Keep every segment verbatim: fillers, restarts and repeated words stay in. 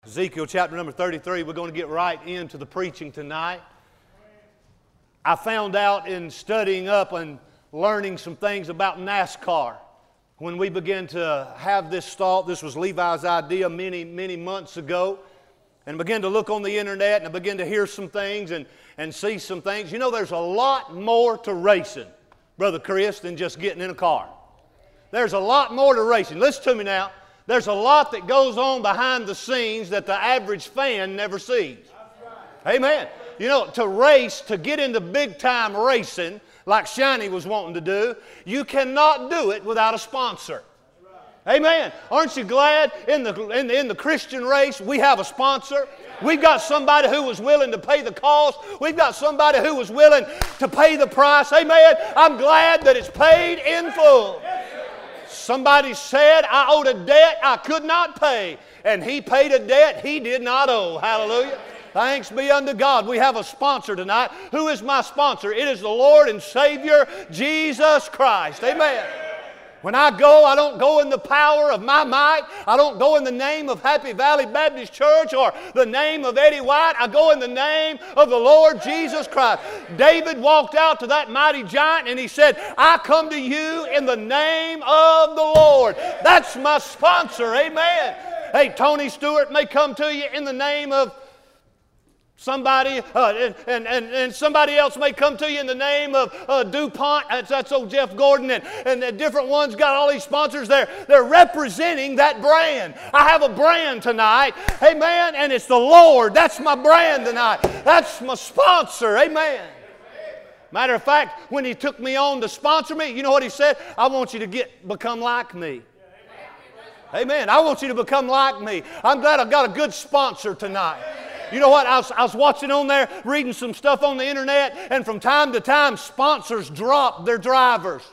Ezekiel chapter number thirty-three, we're going to get right into the preaching tonight. I found out in studying up and learning some things about NASCAR. When we began to have this thought, this was Levi's idea many, many months ago, and began to look on the internet and I began to hear some things and, and see some things. You know, there's a lot more to racing, Brother Chris, than just getting in a car. There's a lot more to racing. Listen to me now. There's a lot that goes on behind the scenes that the average fan never sees. Amen. You know, to race, to get into big-time racing, like Shiny was wanting to do, you cannot do it without a sponsor. Amen. Aren't you glad in the, in the, in the Christian race we have a sponsor? We've got somebody who was willing to pay the cost. We've got somebody who was willing to pay the price. Amen. I'm glad that it's paid in full. Somebody said, I owed a debt I could not pay, and he paid a debt he did not owe. Hallelujah. Thanks be unto God. We have a sponsor tonight. Who is my sponsor? It is the Lord and Savior, Jesus Christ. Amen. When I go, I don't go in the power of my might. I don't go in the name of Happy Valley Baptist Church or the name of Eddie White. I go in the name of the Lord Jesus Christ. David walked out to that mighty giant and he said, I come to you in the name of the Lord. That's my sponsor. Amen. Hey, Tony Stewart may come to you in the name of somebody, uh, and, and, and, and somebody else may come to you in the name of uh, DuPont. That's, that's old Jeff Gordon. And, and the different ones got all these sponsors there. They're representing that brand. I have a brand tonight. Amen. And it's the Lord. That's my brand tonight. That's my sponsor. Amen. Matter of fact, when he took me on to sponsor me, you know what he said? I want you to get become like me. Amen. I want you to become like me. I'm glad I've got a good sponsor tonight. You know what? I was, I was watching on there, reading some stuff on the internet, and from time to time, sponsors drop their drivers.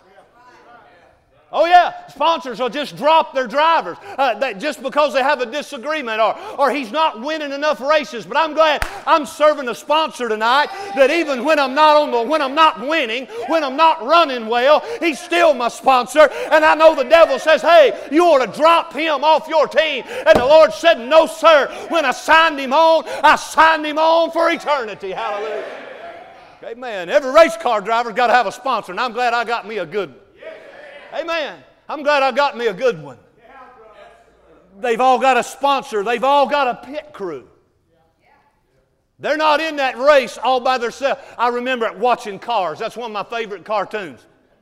Oh yeah, sponsors will just drop their drivers uh, that just because they have a disagreement or, or he's not winning enough races. But I'm glad I'm serving a sponsor tonight that even when I'm not on the, when I'm not winning, when I'm not running well, he's still my sponsor. And I know the devil says, hey, you ought to drop him off your team. And the Lord said, no, sir. When I signed him on, I signed him on for eternity. Hallelujah. Amen. Every race car driver's got to have a sponsor, and I'm glad I got me a good one. Amen. I'm glad I got me a good one. They've all got a sponsor. They've all got a pit crew. They're not in that race all by themselves. I remember watching Cars. That's one of my favorite cartoons.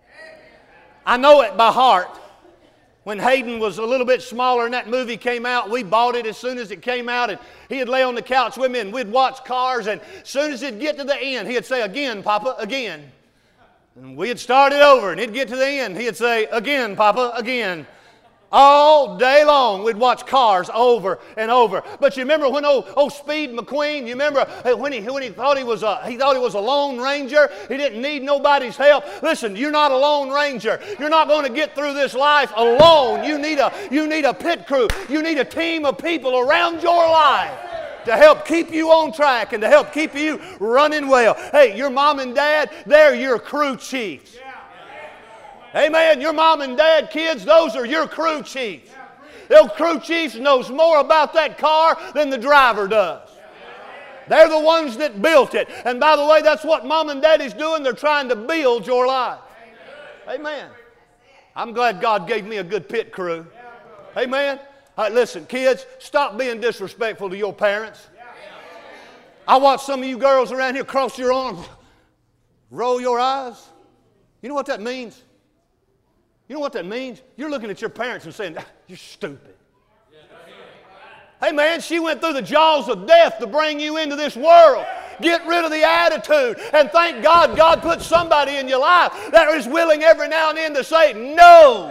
I know it by heart. When Hayden was a little bit smaller and that movie came out, we bought it as soon as it came out, and he'd lay on the couch with me and we'd watch Cars, and as soon as it'd get to the end, he'd say, again, Papa, again. And we'd start it over, and he'd get to the end. He'd say, again, Papa, again. All day long, we'd watch Cars over and over. But you remember when old, old Speed McQueen, you remember when he, when he thought he was a, he thought he was a lone ranger? He didn't need nobody's help. Listen, you're not a lone ranger. You're not going to get through this life alone. You need a, you need a pit crew. You need a team of people around your life to help keep you on track and to help keep you running well. Hey, your mom and dad, they're your crew chiefs. Amen. Your mom and dad, kids, those are your crew chiefs. Those crew chiefs knows more about that car than the driver does. They're the ones that built it. And by the way, that's what mom and daddy's doing. They're trying to build your life. Amen. I'm glad God gave me a good pit crew. Amen. All right, listen, kids, stop being disrespectful to your parents. I watch some of you girls around here cross your arms, roll your eyes. You know what that means? You know what that means? You're looking at your parents and saying, you're stupid. Hey, man, she went through the jaws of death to bring you into this world. Get rid of the attitude. And thank God God put somebody in your life that is willing every now and then to say no.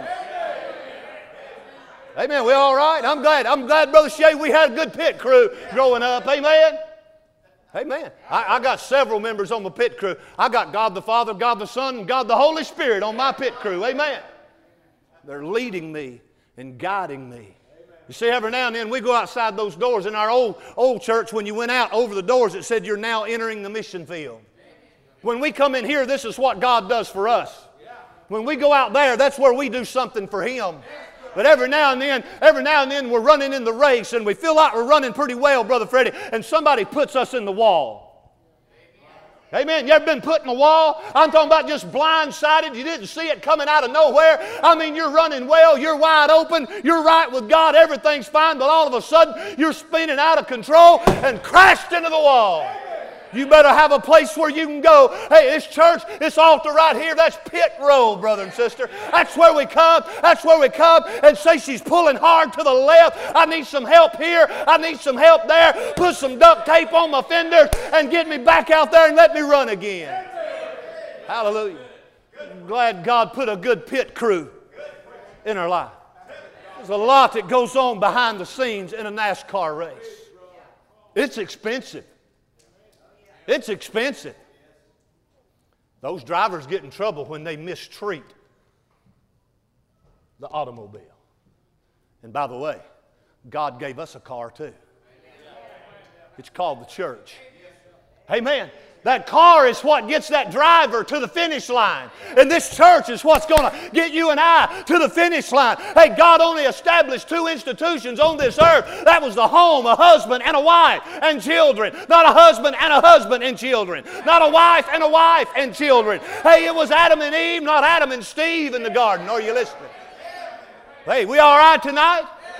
Amen. We all right? I'm glad. I'm glad, Brother Shea, we had a good pit crew growing up. Amen. Amen. I, I got several members on my pit crew. I got God the Father, God the Son, and God the Holy Spirit on my pit crew. Amen. They're leading me and guiding me. You see, every now and then we go outside those doors. In our old, old church, when you went out over the doors, it said you're now entering the mission field. When we come in here, this is what God does for us. When we go out there, that's where we do something for Him. But every now and then, every now and then we're running in the race and we feel like we're running pretty well, Brother Freddie, and somebody puts us in the wall. Amen. You ever been put in a wall? I'm talking about just blindsided. You didn't see it coming out of nowhere. I mean, you're running well. You're wide open. You're right with God. Everything's fine. But all of a sudden, you're spinning out of control and crashed into the wall. You better have a place where you can go. Hey, this church, this altar right here, that's pit row, brother and sister. That's where we come. That's where we come and say she's pulling hard to the left. I need some help here. I need some help there. Put some duct tape on my fenders and get me back out there and let me run again. Hallelujah. I'm glad God put a good pit crew in our life. There's a lot that goes on behind the scenes in a NASCAR race. It's expensive. It's expensive. Those drivers get in trouble when they mistreat the automobile. And by the way, God gave us a car too. It's called the church. Amen. That car is what gets that driver to the finish line. And this church is what's going to get you and I to the finish line. Hey, God only established two institutions on this earth. That was the home, a husband and a wife and children. Not a husband and a husband and children. Not a wife and a wife and children. Hey, it was Adam and Eve, not Adam and Steve in the garden. Are you listening? Hey, we all right tonight?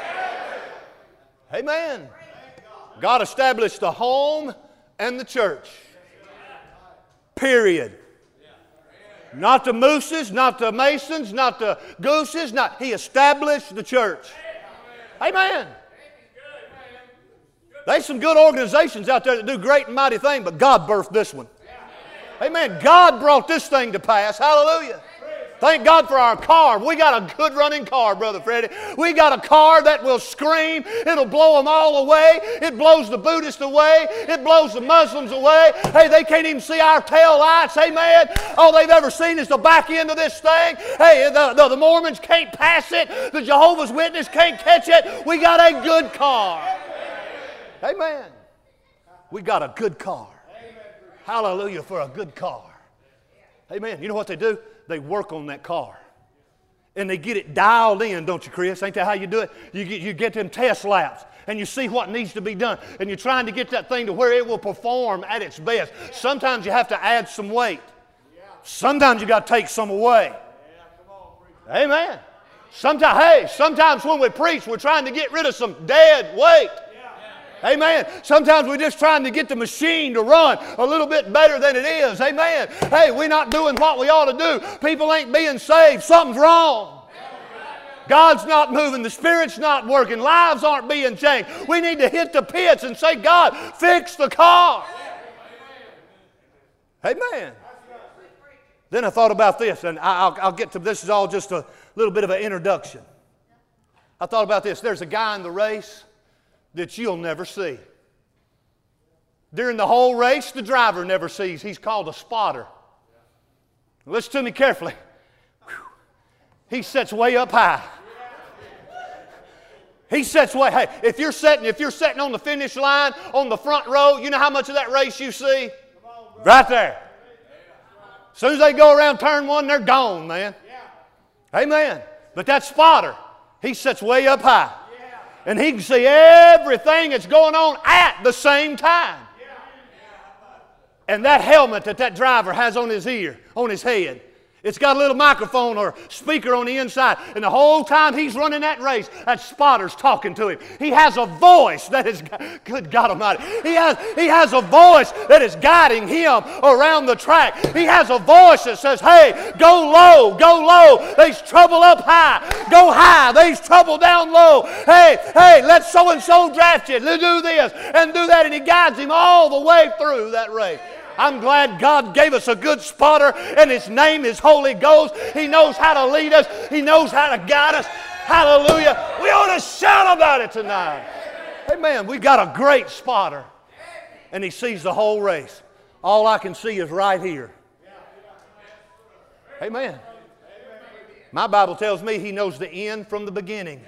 Amen. God established the home and the church. Period. Not the Mooses, not the Masons, not the Gooses. Not, he established the church. Amen. There's some good organizations out there that do great and mighty things, but God birthed this one. Amen. God brought this thing to pass. Hallelujah. Thank God for our car. We got a good running car, Brother Freddie. We got a car that will scream. It'll blow them all away. It blows the Buddhists away. It blows the Muslims away. Hey, they can't even see our tail lights. Amen. All they've ever seen is the back end of this thing. Hey, the, the, the Mormons can't pass it. The Jehovah's Witness can't catch it. We got a good car. Amen. We got a good car. Hallelujah for a good car. Amen. You know what they do? They work on that car. And they get it dialed in, don't you, Chris? Ain't that how you do it? You get, you get them test laps, and you see what needs to be done. And you're trying to get that thing to where it will perform at its best. Sometimes you have to add some weight. Sometimes you got to take some away. Amen. Sometimes, hey, sometimes when we preach, we're trying to get rid of some dead weight. Amen. Sometimes we're just trying to get the machine to run a little bit better than it is. Amen. Hey, we're not doing what we ought to do. People ain't being saved. Something's wrong. God's not moving. The Spirit's not working. Lives aren't being changed. We need to hit the pits and say, God, fix the car. Amen. Then I thought about this, and I'll, I'll get to this. Is all just a little bit of an introduction. I thought about this. There's a guy in the race that you'll never see. During the whole race, the driver never sees. He's called a spotter. Listen to me carefully. He sits way up high. He sits way. Hey, if you're sitting, if you're sitting on the finish line on the front row, you know how much of that race you see? Right there. As soon as they go around turn one, they're gone, man. Amen. But that spotter, he sits way up high. And he can see everything that's going on at the same time. And that helmet that that driver has on his ear, on his head, it's got a little microphone or speaker on the inside. And the whole time he's running that race, that spotter's talking to him. He has a voice that is, good God Almighty, he has, he has a voice that is guiding him around the track. He has a voice that says, hey, go low, go low. There's trouble up high. Go high. There's trouble down low. Hey, hey, let so-and-so draft you. Do this and do that. And he guides him all the way through that race. I'm glad God gave us a good spotter, and His name is Holy Ghost. He knows how to lead us. He knows how to guide us. Hallelujah. We ought to shout about it tonight. Amen. We've got a great spotter, and he sees the whole race. All I can see is right here. Amen. My Bible tells me he knows the end from the beginning.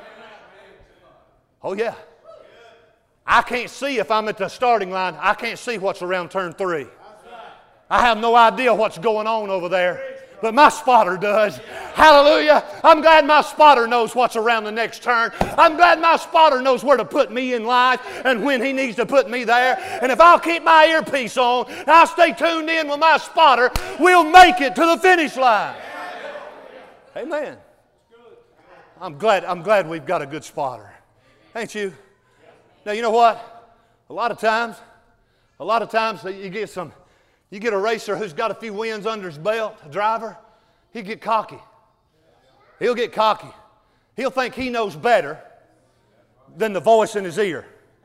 Oh, yeah. I can't see if I'm at the starting line. I can't see what's around turn three. I have no idea what's going on over there. But my spotter does. Hallelujah. I'm glad my spotter knows what's around the next turn. I'm glad my spotter knows where to put me in life and when he needs to put me there. And if I'll keep my earpiece on and I'll stay tuned in with my spotter, we'll make it to the finish line. Amen. I'm glad, I'm glad we've got a good spotter. Ain't you? Now, you know what? A lot of times, a lot of times you get some, you get a racer who's got a few wins under his belt, a driver, he'll get cocky. He'll get cocky. He'll think he knows better than the voice in his ear.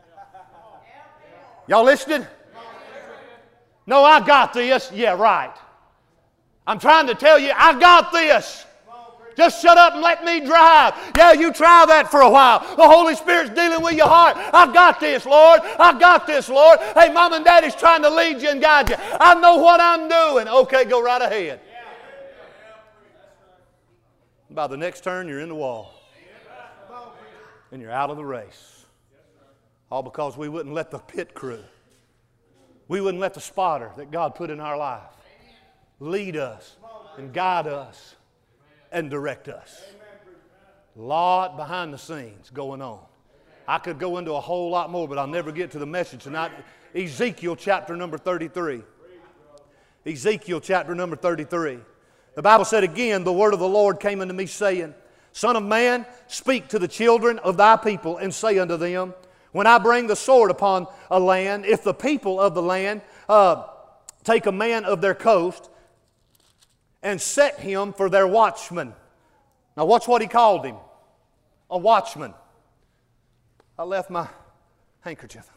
Y'all listening? No, I got this. Yeah, right. I'm trying to tell you, I got this. Just shut up and let me drive. Yeah, you try that for a while. The Holy Spirit's dealing with your heart. I got this, Lord. I got this, Lord. Hey, Mom and Daddy's trying to lead you and guide you. I know what I'm doing. Okay, go right ahead. By the next turn, you're in the wall. And you're out of the race. All because we wouldn't let the pit crew, we wouldn't let the spotter that God put in our life lead us and guide us and direct us. A lot behind the scenes going on. I could go into a whole lot more, but I'll never get to the message tonight. Ezekiel chapter number thirty-three. Ezekiel chapter number thirty-three. The Bible said again, the word of the Lord came unto me, saying, Son of man, speak to the children of thy people, and say unto them, when I bring the sword upon a land, if the people of the land uh, take a man of their coast, and set him for their watchman. Now watch what he called him. A watchman. I left my handkerchief.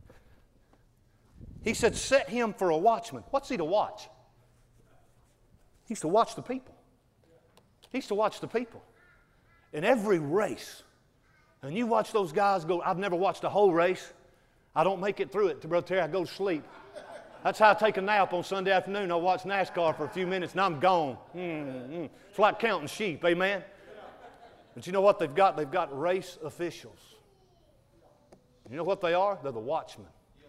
He said, set him for a watchman. What's he to watch? He's to watch the people. He's to watch the people. In every race. And you watch those guys go, I've never watched a whole race. I don't make it through it. Brother Terry, I go to sleep. That's how I take a nap on Sunday afternoon. I watch NASCAR for a few minutes and I'm gone. Mm-hmm. It's like counting sheep, amen? But you know what they've got? They've got race officials. You know what they are? They're the watchmen.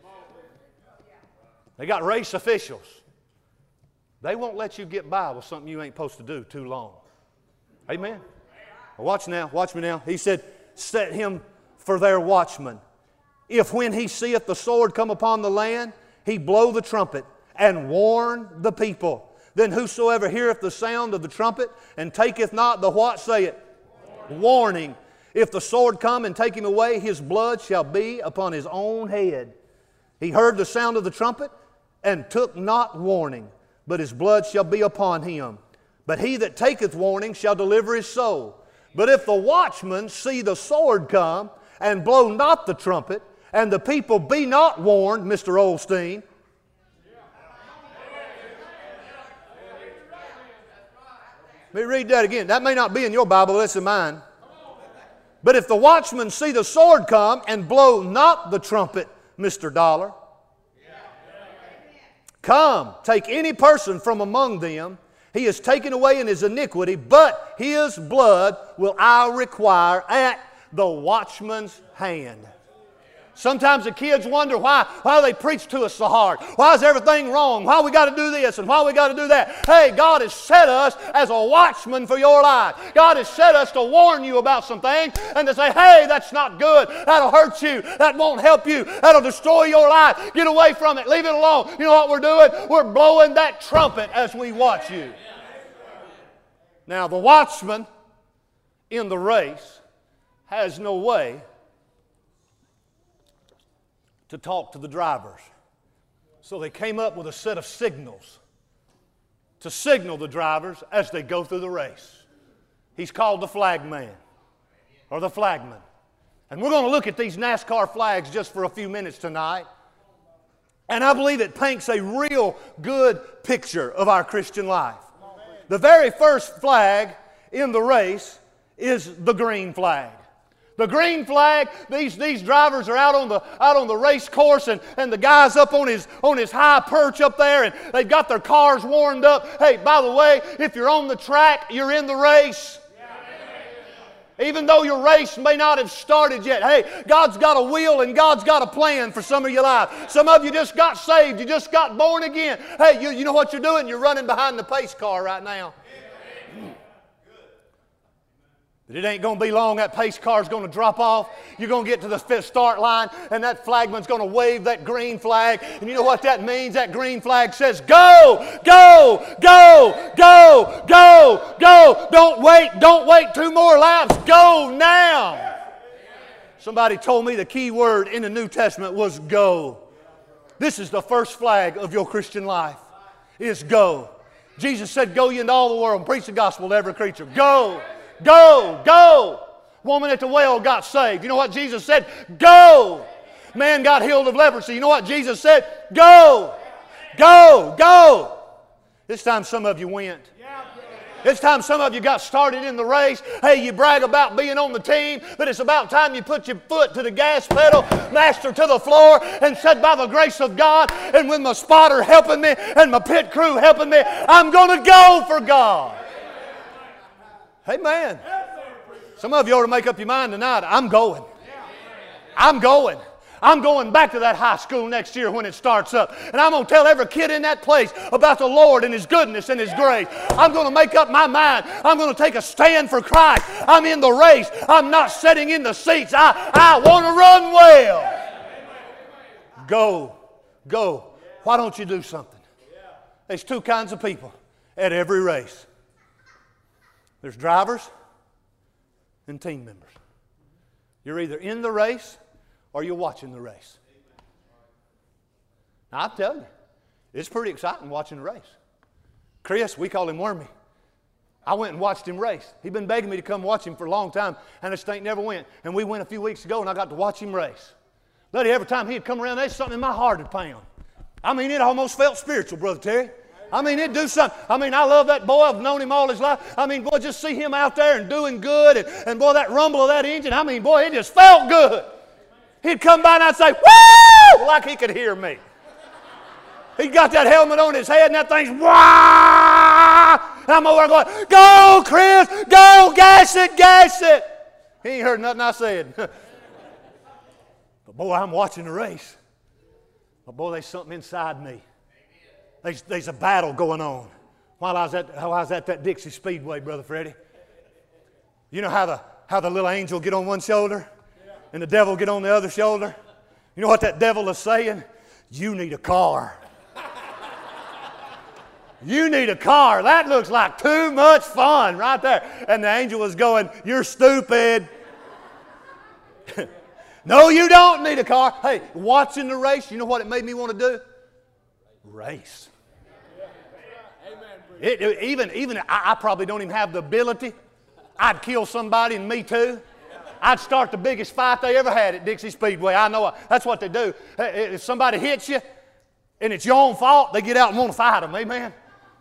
They got race officials. They won't let you get by with something you ain't supposed to do too long. Amen? Well, watch now. Watch me now. He said, set him for their watchman. If when he seeth the sword come upon the land, he blow the trumpet and warn the people. Then whosoever heareth the sound of the trumpet and taketh not the what, say it? Warning. Warning. If the sword come and take him away, his blood shall be upon his own head. He heard the sound of the trumpet and took not warning, but his blood shall be upon him. But he that taketh warning shall deliver his soul. But if the watchman see the sword come and blow not the trumpet, and the people be not warned, Mister Olstein. Let me read that again. That may not be in your Bible, that's in mine. But if the watchman see the sword come and blow not the trumpet, Mister Dollar. Come, take any person from among them. He is taken away in his iniquity, but his blood will I require at the watchman's hand. Sometimes the kids wonder why, why they preach to us so hard. Why is everything wrong? Why we got to do this and why we got to do that? Hey, God has set us as a watchman for your life. God has set us to warn you about some things and to say, hey, that's not good. That'll hurt you. That won't help you. That'll destroy your life. Get away from it. Leave it alone. You know what we're doing? We're blowing that trumpet as we watch you. Now, the watchman in the race has no way to talk to the drivers. So they came up with a set of signals to signal the drivers as they go through the race. He's called the flagman or the flagman. And we're going to look at these NASCAR flags just for a few minutes tonight. And I believe it paints a real good picture of our Christian life. The very first flag in the race is the green flag. The green flag, these, these drivers are out on the, out on the race course and, and the guy's up on his, on his high perch up there and they've got their cars warmed up. Hey, by the way, if you're on the track, you're in the race. Even though your race may not have started yet. Hey, God's got a will and God's got a plan for some of your life. Some of you just got saved. You just got born again. Hey, you, you know what you're doing? You're running behind the pace car right now. But it ain't going to be long. That pace car's going to drop off. You're going to get to the start line, and that flagman's going to wave that green flag. And you know what that means? That green flag says, go, go, go, go, go, go. Don't wait. Don't wait two more laps. Go now. Somebody told me the key word in the New Testament was go. This is the first flag of your Christian life, is go. Jesus said, go ye into all the world and preach the gospel to every creature. Go. Go, go. Woman at the well got saved. You know what Jesus said? Go. Man got healed of leprosy. You know what Jesus said? Go. Go, go. This time some of you went. This time some of you got started in the race. Hey, you brag about being on the team, but it's about time you put your foot to the gas pedal, master to the floor, and said, by the grace of God, and with my spotter helping me and my pit crew helping me, I'm going to go for God. Amen. Some of you ought to make up your mind tonight. I'm going. I'm going. I'm going back to that high school next year when it starts up. And I'm going to tell every kid in that place about the Lord and His goodness and His grace. I'm going to make up my mind. I'm going to take a stand for Christ. I'm in the race. I'm not sitting in the seats. I, I want to run well. Go. Go. Why don't you do something? There's two kinds of people at every race. There's drivers and team members. You're either in the race or you're watching the race. Now, I'm telling you, it's pretty exciting watching the race. Chris, we call him Wormy. I went and watched him race. He'd been begging me to come watch him for a long time, and this thing never went. And we went a few weeks ago, and I got to watch him race. Buddy, every time he'd come around, there's something in my heart would pound. I mean, it almost felt spiritual, Brother Terry. I mean, it'd do something. I mean, I love that boy. I've known him all his life. I mean, boy, just see him out there and doing good. And, and boy, that rumble of that engine, I mean, boy, it just felt good. He'd come by and I'd say, woo! Like he could hear me. He'd got that helmet on his head and that thing's wah! And I'm over there going, go, Chris, go, gas it, gas it. He ain't heard nothing I said. But boy, I'm watching the race. But boy, there's something inside me. There's, there's a battle going on. While I was at, while I was at that Dixie Speedway, Brother Freddie. You know how the, how the little angel get on one shoulder and the devil get on the other shoulder? You know what that devil is saying? You need a car. You need a car. That looks like too much fun right there. And the angel was going, you're stupid. No, you don't need a car. Hey, watching the race, you know what it made me want to do? Race. It, it, even even I, I probably don't even have the ability. I'd kill somebody and me too. I'd start the biggest fight they ever had at Dixie Speedway. I know that's what they do. If somebody hits you and it's your own fault, they get out and want to fight them. Amen.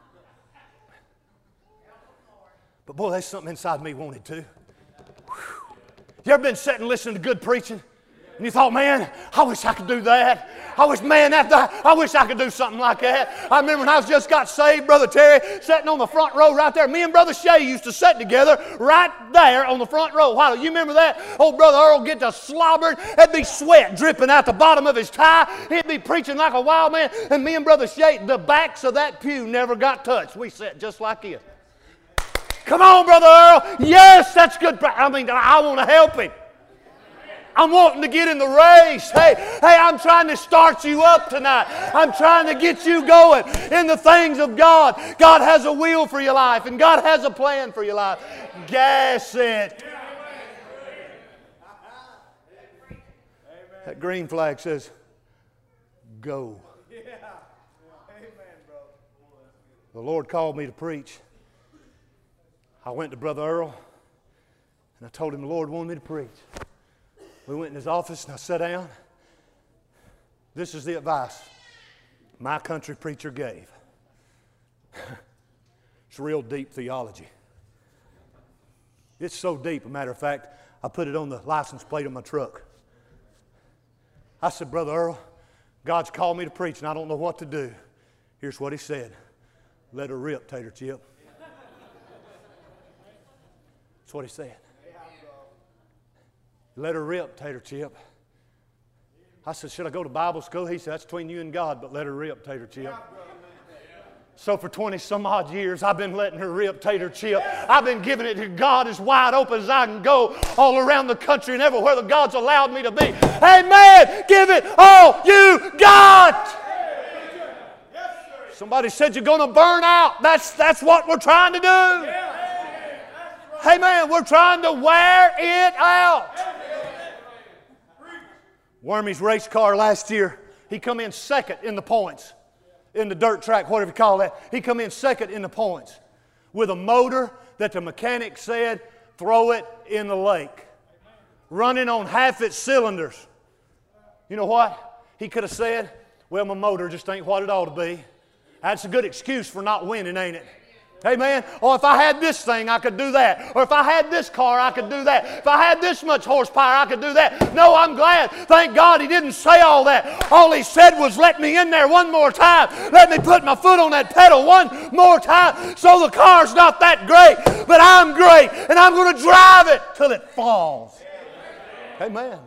But boy, there's something inside me wanted to. Whew. You ever been sitting and listening to good preaching? And you thought, man, I wish I could do that. I wish, man, that, I wish I could do something like that. I remember when I just got saved, Brother Terry, sitting on the front row right there. Me and Brother Shay used to sit together right there on the front row. Why, you remember that? Old Brother Earl get to slobbering. There'd be sweat dripping out the bottom of his tie. He'd be preaching like a wild man. And me and Brother Shay, the backs of that pew never got touched. We sat just like this. Come on, Brother Earl. Yes, that's good. I mean, I want to help him. I'm wanting to get in the race. Hey, hey, I'm trying to start you up tonight. I'm trying to get you going in the things of God. God has a will for your life, and God has a plan for your life. Gas it. That green flag says, go. The Lord called me to preach. I went to Brother Earl, and I told him the Lord wanted me to preach. We went in his office and I sat down. This is the advice my country preacher gave. It's real deep theology. It's so deep, a matter of fact, I put it on the license plate of my truck. I said, Brother Earl, God's called me to preach and I don't know what to do. Here's what he said. Let her rip, Tater Chip. That's what he said. Let her rip, Tater Chip. I said, should I go to Bible school? He said, that's between you and God, but let her rip, Tater Chip. So for twenty some odd years, I've been letting her rip tater chip. I've been giving it to God as wide open as I can go all around the country and everywhere that God's allowed me to be. Amen. Give it all you got. Somebody said you're going to burn out. That's, that's what we're trying to do. Amen. We're trying to wear it out. Wormy's race car last year, he come in second in the points. In the dirt track, whatever you call that. He come in second in the points with a motor that the mechanic said, throw it in the lake. Running on half its cylinders. You know what? He could have said, well, my motor just ain't what it ought to be. That's a good excuse for not winning, ain't it? Amen. Or if I had this thing, I could do that. Or if I had this car, I could do that. If I had this much horsepower, I could do that. No, I'm glad. Thank God he didn't say all that. All he said was, let me in there one more time. Let me put my foot on that pedal one more time. So the car's not that great, but I'm great. And I'm going to drive it till it falls. Amen.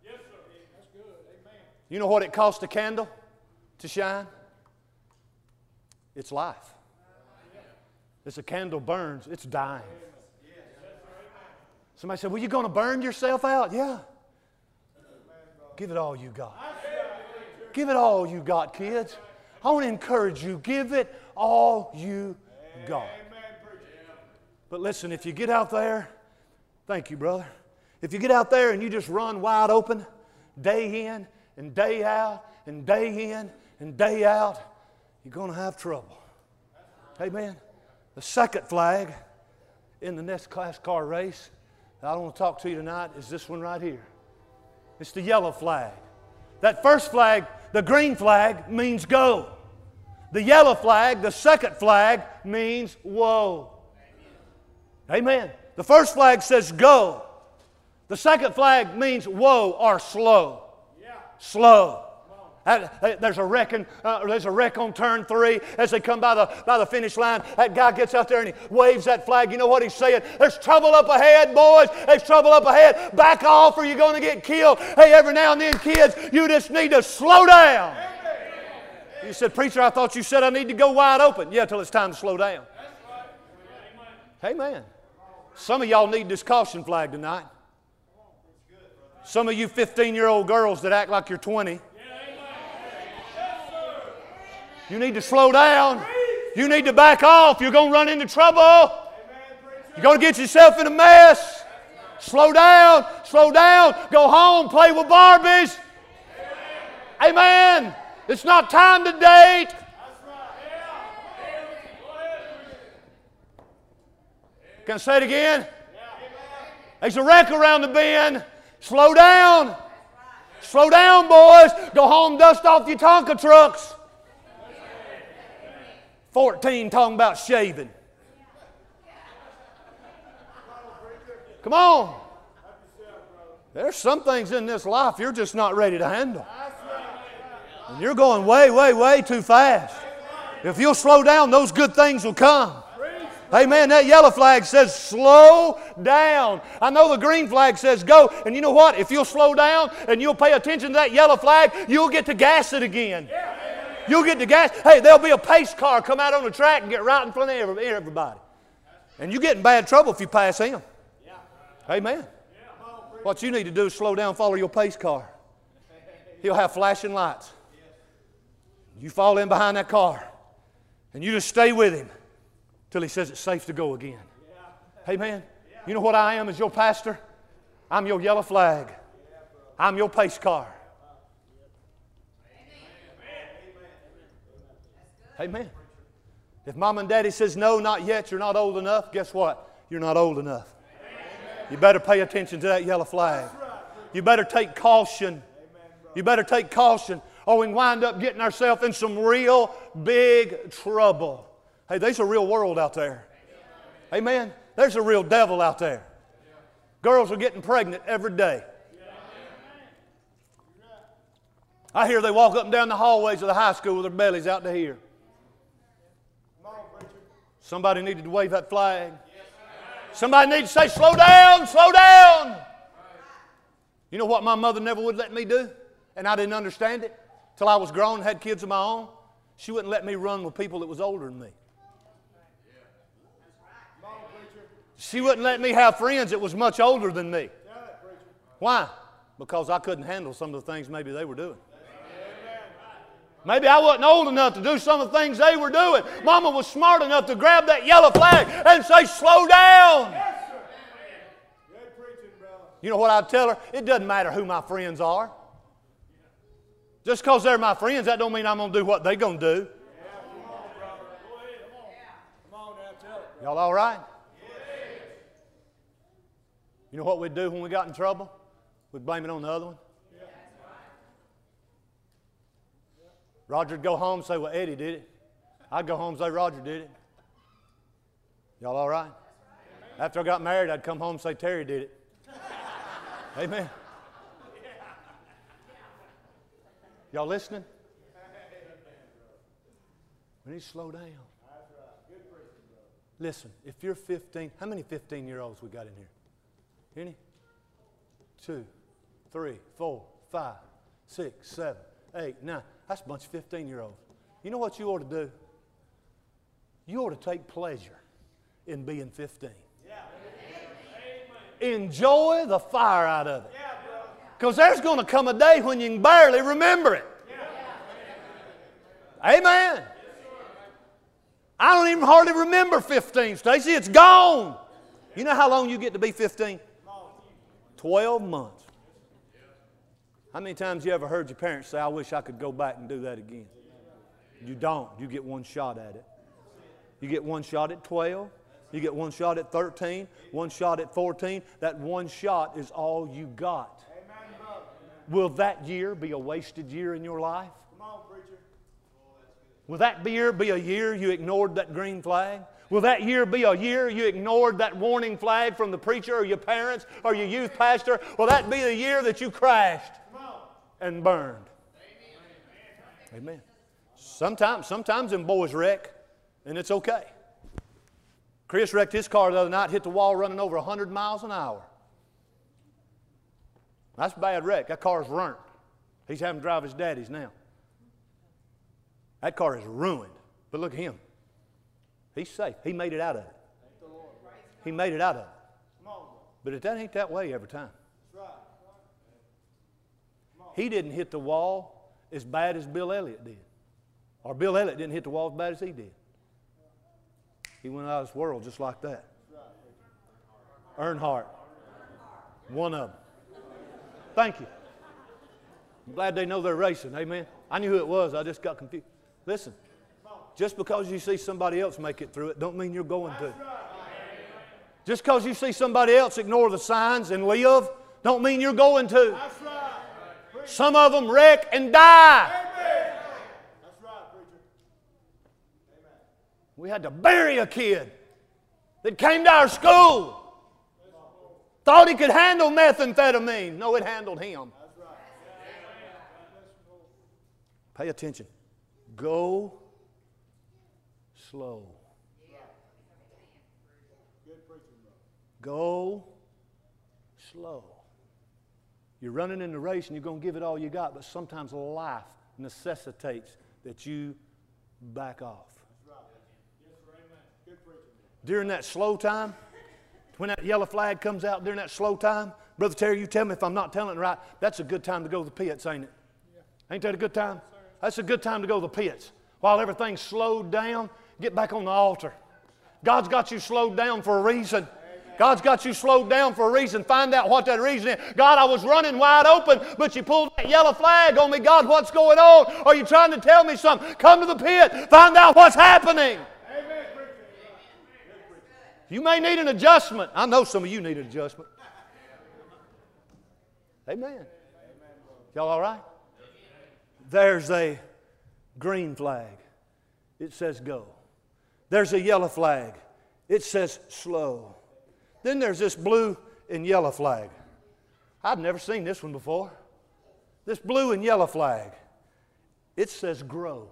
You know what it costs a candle to shine? It's life. As a candle burns, it's dying. Somebody said, well, you going to burn yourself out? Yeah. Give it all you got. Give it all you got, kids. I want to encourage you. Give it all you got. But listen, if you get out there, thank you, brother. If you get out there and you just run wide open, day in and day out and day in and day out, you're going to have trouble. Amen. The second flag in the next class car race that I want to talk to you tonight is this one right here. It's the yellow flag. That first flag, the green flag, means go. The yellow flag, the second flag, means whoa. Amen. The first flag says go. The second flag means whoa or slow. Slow. There's a wreck, in, uh, there's a wreck on turn three as they come by the, by the finish line. That guy gets out there and he waves that flag. You know what he's saying? There's trouble up ahead, boys. There's trouble up ahead. Back off or you're going to get killed. Hey, every now and then, kids, you just need to slow down. You said, preacher, I thought you said I need to go wide open. Yeah, till it's time to slow down. Amen. Some of y'all need this caution flag tonight. Some of you fifteen-year-old girls that act like you're twenty. You need to slow down. You need to back off. You're going to run into trouble. You're going to get yourself in a mess. Slow down. Slow down. Go home. Play with Barbies. Amen. It's not time to date. Can I say it again? There's a wreck around the bend. Slow down. Slow down, boys. Go home, dust off your Tonka trucks. fourteen talking about shaving. Come on. There's some things in this life you're just not ready to handle. And you're going way, way, way too fast. If you'll slow down, those good things will come. Amen. That yellow flag says slow down. I know the green flag says go. And you know what? If you'll slow down and you'll pay attention to that yellow flag, you'll get to gas it again. You'll get to gas. Hey, there'll be a pace car come out on the track and get right in front of everybody. And you get in bad trouble if you pass him. Amen. What you need to do is slow down, follow your pace car. He'll have flashing lights. You fall in behind that car. And you just stay with him till he says it's safe to go again. Amen. You know what I am as your pastor? I'm your yellow flag. I'm your pace car. Amen. If mom and daddy says no, not yet, you're not old enough, guess what? You're not old enough. You better pay attention to that yellow flag. You better take caution. You better take caution or we can wind up getting ourselves in some real big trouble. Hey, there's a real world out there. Amen. There's a real devil out there. Girls are getting pregnant every day. I hear they walk up and down the hallways of the high school with their bellies out to here. Somebody needed to wave that flag. Somebody needed to say, slow down, slow down. You know what my mother never would let me do? And I didn't understand it till I was grown and had kids of my own. She wouldn't let me run with people that was older than me. She wouldn't let me have friends that was much older than me. Why? Because I couldn't handle some of the things maybe they were doing. Maybe I wasn't old enough to do some of the things they were doing. Mama was smart enough to grab that yellow flag and say, slow down. You know what I'd tell her? It doesn't matter who my friends are. Just because they're my friends, that don't mean I'm going to do what they're going to do. Y'all all right? You know what we'd do when we got in trouble? We'd blame it on the other one. Roger'd go home and say, well, Eddie did it. I'd go home and say, Roger did it. Y'all all right? After I got married, I'd come home and say, Terry did it. Amen. Y'all listening? We need to slow down. Listen, if you're fifteen, how many fifteen-year-olds we got in here? Any? Two, three, four, five, six, seven, eight, nine. That's a bunch of fifteen-year-olds. You know what you ought to do? You ought to take pleasure in being fifteen. Enjoy the fire out of it. Because there's going to come a day when you can barely remember it. Amen. I don't even hardly remember fifteen, Stacy. It's gone. You know how long you get to be fifteen? twelve months. How many times you ever heard your parents say, I wish I could go back and do that again? You don't. You get one shot at it. You get one shot at twelve. You get one shot at thirteen. One shot at fourteen. That one shot is all you got. Will that year be a wasted year in your life? Will that year be a year you ignored that green flag? Will that year be a year you ignored that warning flag from the preacher or your parents or your youth pastor? Will that be the year that you crashed and burned? Amen. Sometimes, sometimes them boys wreck, and it's okay. Chris wrecked his car the other night, hit the wall running over one hundred miles an hour. That's a bad wreck. That car's ruined. He's having to drive his daddy's now. That car is ruined. But look at him. He's safe. He made it out of it. He made it out of it. But it that ain't that way every time. He didn't hit the wall as bad as Bill Elliott did. Or Bill Elliott didn't hit the wall as bad as he did. He went out of this world just like that. Earnhardt. One of them. Thank you. I'm glad they know they're racing. Amen. I knew who it was. I just got confused. Listen, just because you see somebody else make it through it, don't mean you're going to. Just because you see somebody else ignore the signs and live, don't mean you're going to. Some of them wreck and die. We had to bury a kid that came to our school. Thought he could handle methamphetamine. No, it handled him. Pay attention. Go slow. Go slow. You're running in the race and you're going to give it all you got, but sometimes life necessitates that you back off. During that slow time, when that yellow flag comes out during that slow time, Brother Terry, you tell me if I'm not telling it right, that's a good time to go to the pits, ain't it? Ain't that a good time? That's a good time to go to the pits. While everything's slowed down, get back on the altar. God's got you slowed down for a reason. God's got you slowed down for a reason. Find out what that reason is. God, I was running wide open, but you pulled that yellow flag on me. God, what's going on? Are you trying to tell me something? Come to the pit. Find out what's happening. You may need an adjustment. I know some of you need an adjustment. Amen. Y'all all right? There's a green flag. It says go. There's a yellow flag. It says slow. Then there's this blue and yellow flag. I've never seen this one before. This blue and yellow flag. It says grow.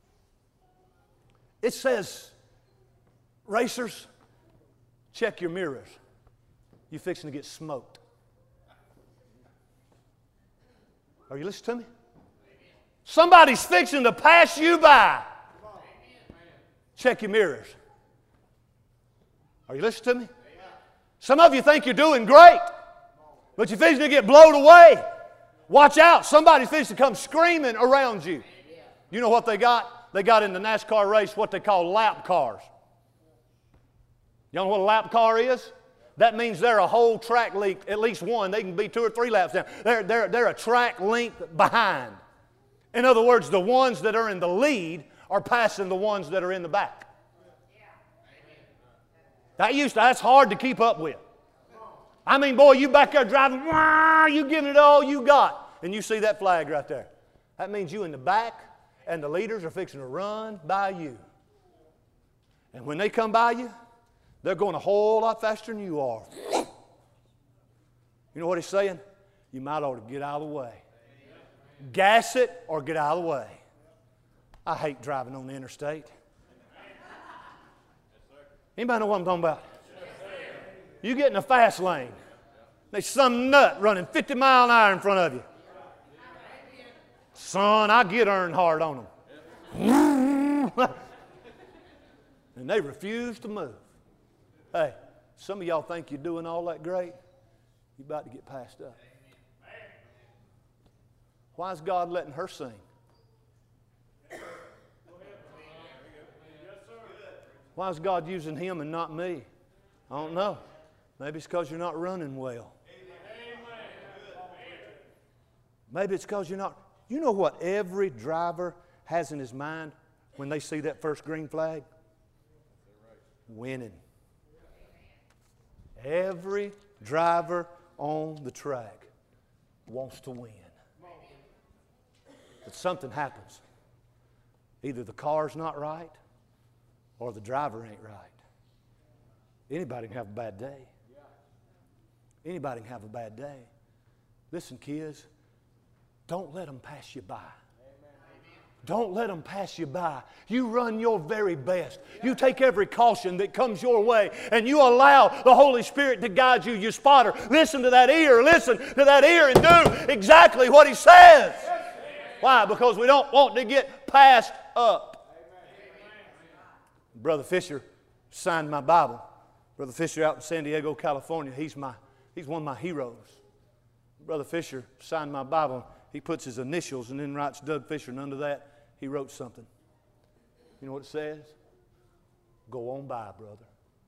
It says, racers, check your mirrors. You're fixing to get smoked. Are you listening to me? Somebody's fixing to pass you by. Check your mirrors. Are you listening to me? Some of you think you're doing great, but you're fixing to get blown away. Watch out. Somebody's fixing to come screaming around you. You know what they got? They got in the NASCAR race what they call lap cars. You know what a lap car is? That means they're a whole track length, at least one. They can be two or three laps down. They're, they're, they're a track length behind. In other words, the ones that are in the lead are passing the ones that are in the back. That used to, that's hard to keep up with. I mean, boy, you back there driving, wah, you giving it all you got. And you see that flag right there. That means you in the back and the leaders are fixing to run by you. And when they come by you, they're going a whole lot faster than you are. You know what he's saying? You might ought to get out of the way. Gas it or get out of the way. I hate driving on the interstate. Anybody know what I'm talking about? You get in a fast lane. There's some nut running fifty mile an hour in front of you. Son, I get Earnhardt on them. And they refuse to move. Hey, some of y'all think you're doing all that great. You're about to get passed up. Why is God letting her sing? Why is God using him and not me? I don't know. Maybe it's because you're not running well. Maybe it's because you're not. You know what every driver has in his mind when they see that first green flag? Winning. Every driver on the track wants to win. But something happens. Either the car's not right or the driver ain't right. Anybody can have a bad day. Anybody can have a bad day. Listen, kids, don't let them pass you by. Don't let them pass you by. You run your very best. You take every caution that comes your way, and you allow the Holy Spirit to guide you. You spotter. Listen to that ear. Listen to that ear and do exactly what He says. Why? Because we don't want to get passed up. Brother Fisher signed my Bible. Brother Fisher out in San Diego, California, he's, my, he's one of my heroes. Brother Fisher signed my Bible. He puts his initials and then writes Doug Fisher, and under that he wrote something. You know what it says? Go on by, brother.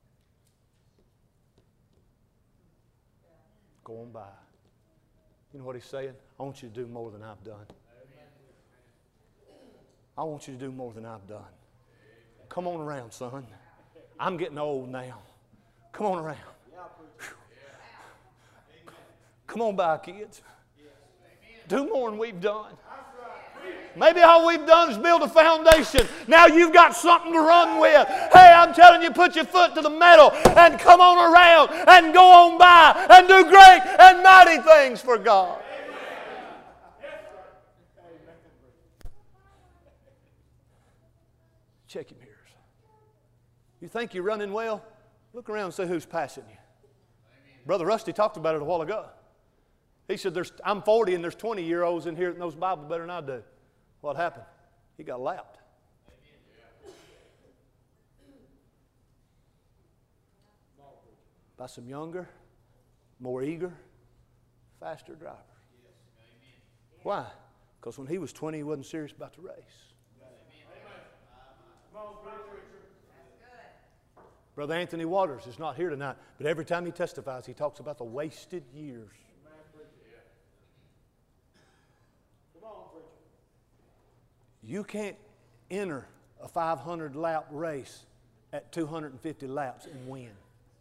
Go on by. You know what he's saying? I want you to do more than I've done. I want you to do more than I've done. Come on around, son. I'm getting old now. Come on around. Come on by, kids. Do more than we've done. Maybe all we've done is build a foundation. Now you've got something to run with. Hey, I'm telling you, put your foot to the metal and come on around and go on by and do great and mighty things for God. Check your mirrors. You think you're running well? Look around and see who's passing you. Brother Rusty talked about it a while ago. He said, there's, I'm forty and there's twenty-year-olds in here that knows the Bible better than I do. What happened? He got lapped. By some younger, more eager, faster drivers. Why? Because when he was twenty, he wasn't serious about the race. Brother Anthony Waters is not here tonight, but every time he testifies, he talks about the wasted years. You can't enter a five hundred lap race at two hundred fifty laps and win.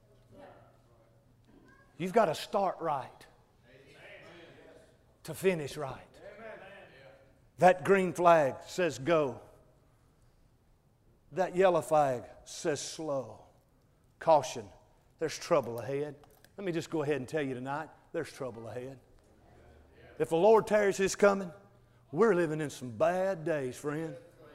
You've got to start right to finish right. That green flag says go. That yellow flag says slow. Caution, there's trouble ahead. Let me just go ahead and tell you tonight, there's trouble ahead. If the Lord tarries His coming, we're living in some bad days, friend.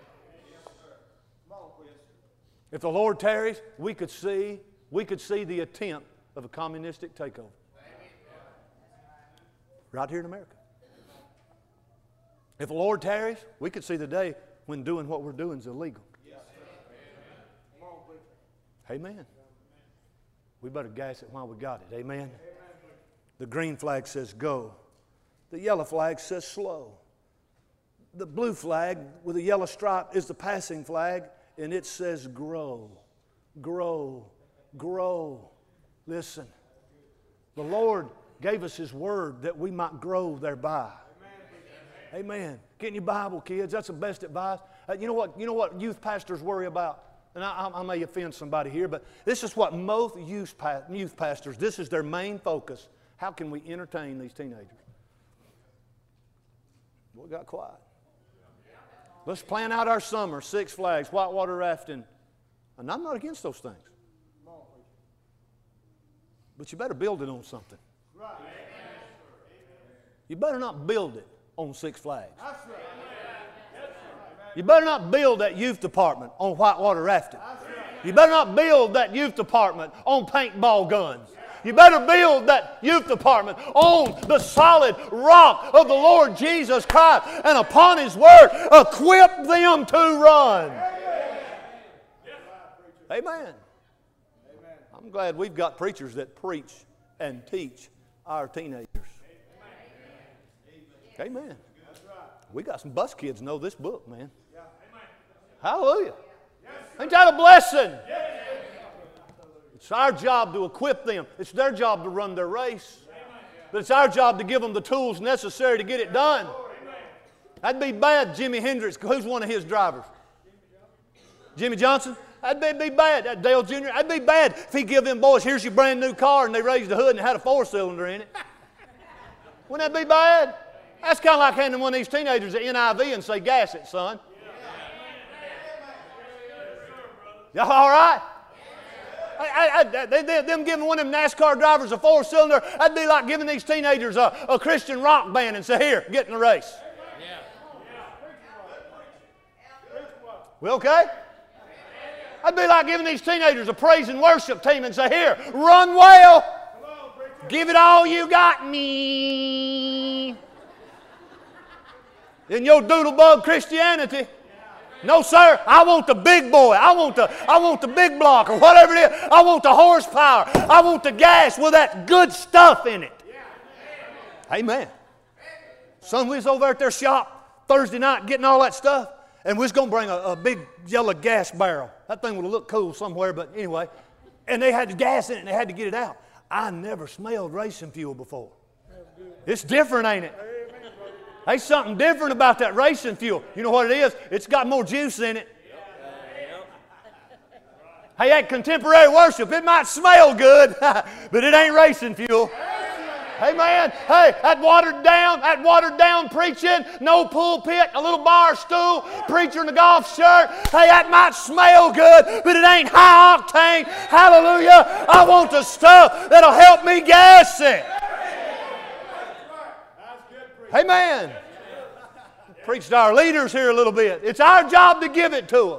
If the Lord tarries, we could see, we could see the attempt of a communistic takeover. Right here in America. If the Lord tarries, we could see the day when doing what we're doing is illegal. Amen. We better gas it while we got it. Amen. The green flag says go. The yellow flag says slow. The blue flag with a yellow stripe is the passing flag, and it says grow, grow, grow. Listen, the Lord gave us His word that we might grow thereby. Amen. Get in your Bible, kids. That's the best advice. Uh, you know what? You know what youth pastors worry about? And I, I may offend somebody here, but this is what most youth, youth pastors, this is their main focus. How can we entertain these teenagers? Boy, got quiet. Let's plan out our summer, Six Flags, whitewater rafting. And I'm not against those things. But you better build it on something. You better not build it on Six Flags. You better not build that youth department on whitewater rafting. You better not build that youth department on paintball guns. You better build that youth department on the solid rock of the Lord Jesus Christ, and upon His word, equip them to run. Amen. I'm glad we've got preachers that preach and teach our teenagers. Amen. We got some bus kids know this book, man. Hallelujah. Ain't that a blessing? It's our job to equip them. It's their job to run their race. But it's our job to give them the tools necessary to get it done. That'd be bad, Jimi Hendrix. Who's one of his drivers? Jimmy Johnson? That'd be bad. That Dale Junior That'd be bad if he give them boys, here's your brand new car, and they raised the hood and it had a four-cylinder in it. Wouldn't that be bad? That's kind of like handing one of these teenagers an N I V and say, gas it, son. Y'all all right? I, I, I, they, they, them giving one of them NASCAR drivers a four-cylinder, that'd be like giving these teenagers a, a Christian rock band and say, here, get in the race. Yeah. We okay? That'd be like giving these teenagers a praise and worship team and say, here, run well. Give it all you got, me. In your doodlebug Christianity. No, sir, I want the big boy. I want the, I want the big block or whatever it is. I want the horsepower. I want the gas with that good stuff in it. Amen. Son, we was over at their shop Thursday night getting all that stuff, and we was going to bring a, a big yellow gas barrel. That thing would have looked cool somewhere, but anyway. And they had the gas in it, and they had to get it out. I never smelled racing fuel before. It's different, ain't it? There's something different about that racing fuel. You know what it is? It's got more juice in it. Hey, that contemporary worship, it might smell good, but it ain't racing fuel. Hey, man, hey, that watered down, that watered down preaching, no pulpit, a little bar stool, preacher in a golf shirt. Hey, that might smell good, but it ain't high octane. Hallelujah. I want the stuff that'll help me gas it. Amen. Preach to our leaders here a little bit. It's our job to give it to them.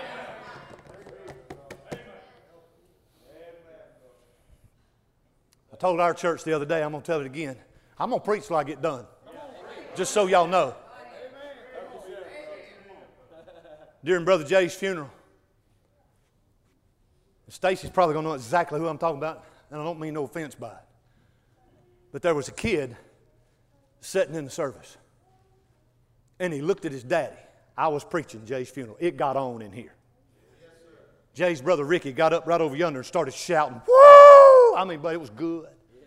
I told our church the other day, I'm going to tell it again. I'm going to preach till I get done. Just so y'all know. During Brother Jay's funeral, Stacy's probably going to know exactly who I'm talking about, and I don't mean no offense by it. But there was a kid sitting in the service, and he looked at his daddy. I was preaching Jay's funeral. It got on in here. Jay's brother Ricky got up right over yonder and started shouting, woo! I mean, but it was good.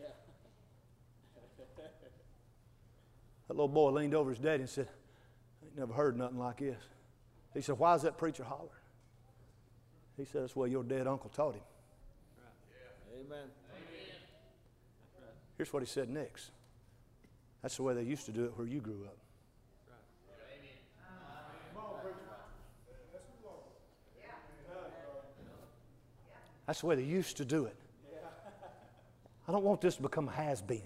That little boy leaned over his daddy and said, I ain't never heard nothing like this. He said, why is that preacher hollering? He said, that's the way your dead uncle taught him. Amen. Here's what he said next. That's the way they used to do it where you grew up. That's the way they used to do it. I don't want this to become a has-been.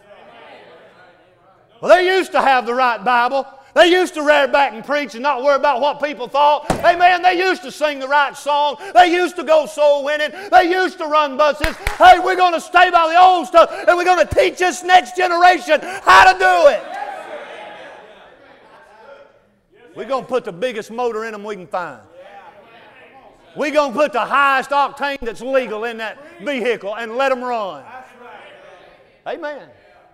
Well, they used to have the right Bible. They used to rear back and preach and not worry about what people thought. Amen. They used to sing the right song. They used to go soul winning. They used to run buses. Hey, we're going to stay by the old stuff, and we're going to teach this next generation how to do it. We're going to put the biggest motor in them we can find. We're going to put the highest octane that's legal in that vehicle and let them run. Amen.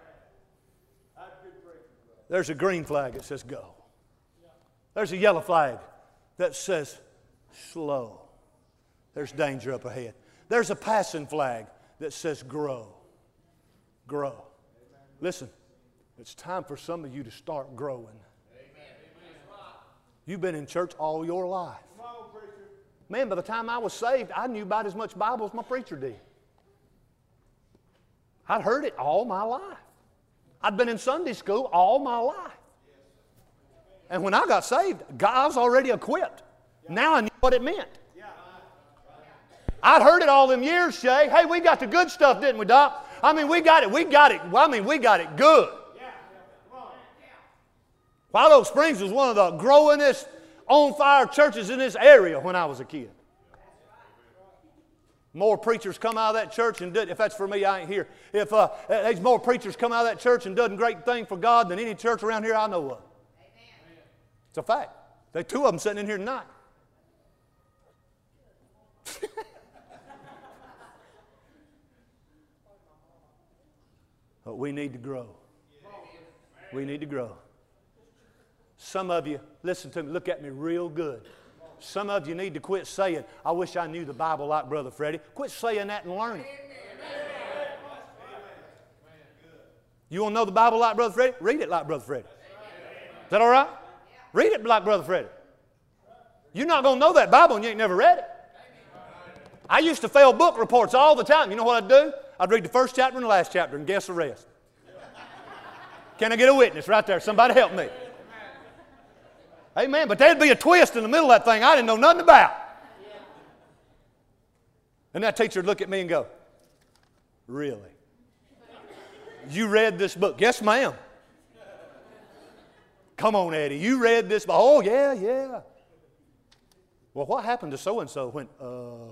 There's a green flag that says go. There's a yellow flag that says slow. There's danger up ahead. There's a passing flag that says grow. Grow. Listen, it's time for some of you to start growing. You've been in church all your life. Man, by the time I was saved, I knew about as much Bible as my preacher did. I'd heard it all my life. I'd been in Sunday school all my life. And when I got saved, God, I was already equipped. Now I knew what it meant. I'd heard it all them years, Shay. Hey, we got the good stuff, didn't we, Doc? I mean, we got it. We got it. I mean, we got it good. White Oak Springs was one of the growingest on-fire churches in this area when I was a kid. More preachers come out of that church and did, if that's for me, I ain't here. If uh, there's more preachers come out of that church and done great thing for God than any church around here I know of. Amen. It's a fact. There's two of them sitting in here tonight. But we need to grow. We need to grow. Some of you, listen to me, look at me real good. Some of you need to quit saying, I wish I knew the Bible like Brother Freddie. Quit saying that and learn it. You want to know the Bible like Brother Freddie? Read it like Brother Freddie. Is that all right? Read it like Brother Freddie. You're not going to know that Bible and you ain't never read it. I used to fail book reports all the time. You know what I'd do? I'd read the first chapter and the last chapter and guess the rest. Can I get a witness right there? Somebody help me. Amen. But there'd be a twist in the middle of that thing I didn't know nothing about. And that teacher would look at me and go, really? You read this book? Yes, ma'am. Come on, Eddie. You read this book? Oh, yeah, yeah. Well, what happened to so-and-so when, uh...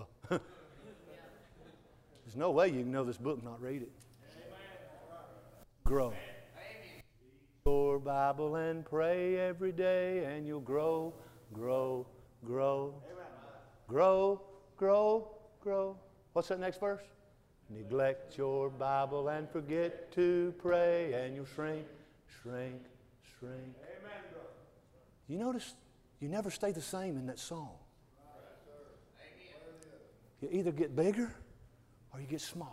There's no way you can know this book and not read it. Grow. Your Bible and pray every day and you'll grow, grow, grow. Grow, grow, grow. What's that next verse? Neglect your Bible and forget to pray and you'll shrink, shrink, shrink. You notice you never stay the same in that song. You either get bigger or you get smaller.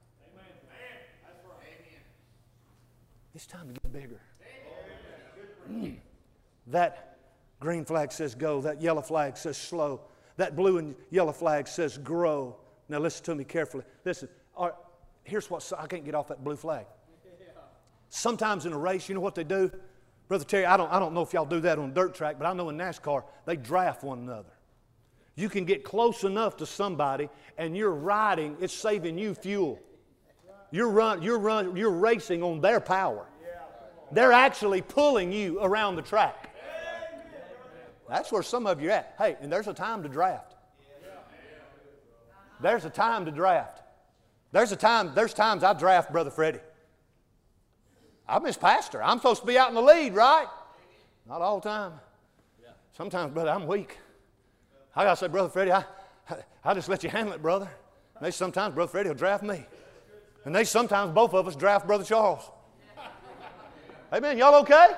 It's time to get bigger. Mm. That green flag says go. That yellow flag says slow. That blue and yellow flag says grow. Now listen to me carefully. Listen. All right, here's what I can't get off that blue flag. Sometimes in a race, you know what they do? Brother Terry, I don't, I don't know if y'all do that on a dirt track, but I know in NASCAR, they draft one another. You can get close enough to somebody and you're riding, it's saving you fuel. You're, run, you're, run, you're racing on their power. They're actually pulling you around the track. That's where some of you are at. Hey, and there's a time to draft. There's a time to draft. There's a time, there's times I draft Brother Freddie. I'm his pastor. I'm supposed to be out in the lead, right? Not all the time. Sometimes, brother, I'm weak. I got to say, Brother Freddie, I, I, I just let you handle it, brother. And they sometimes, Brother Freddie will draft me. And they sometimes, both of us, draft Brother Charles. Amen. Y'all okay? Amen.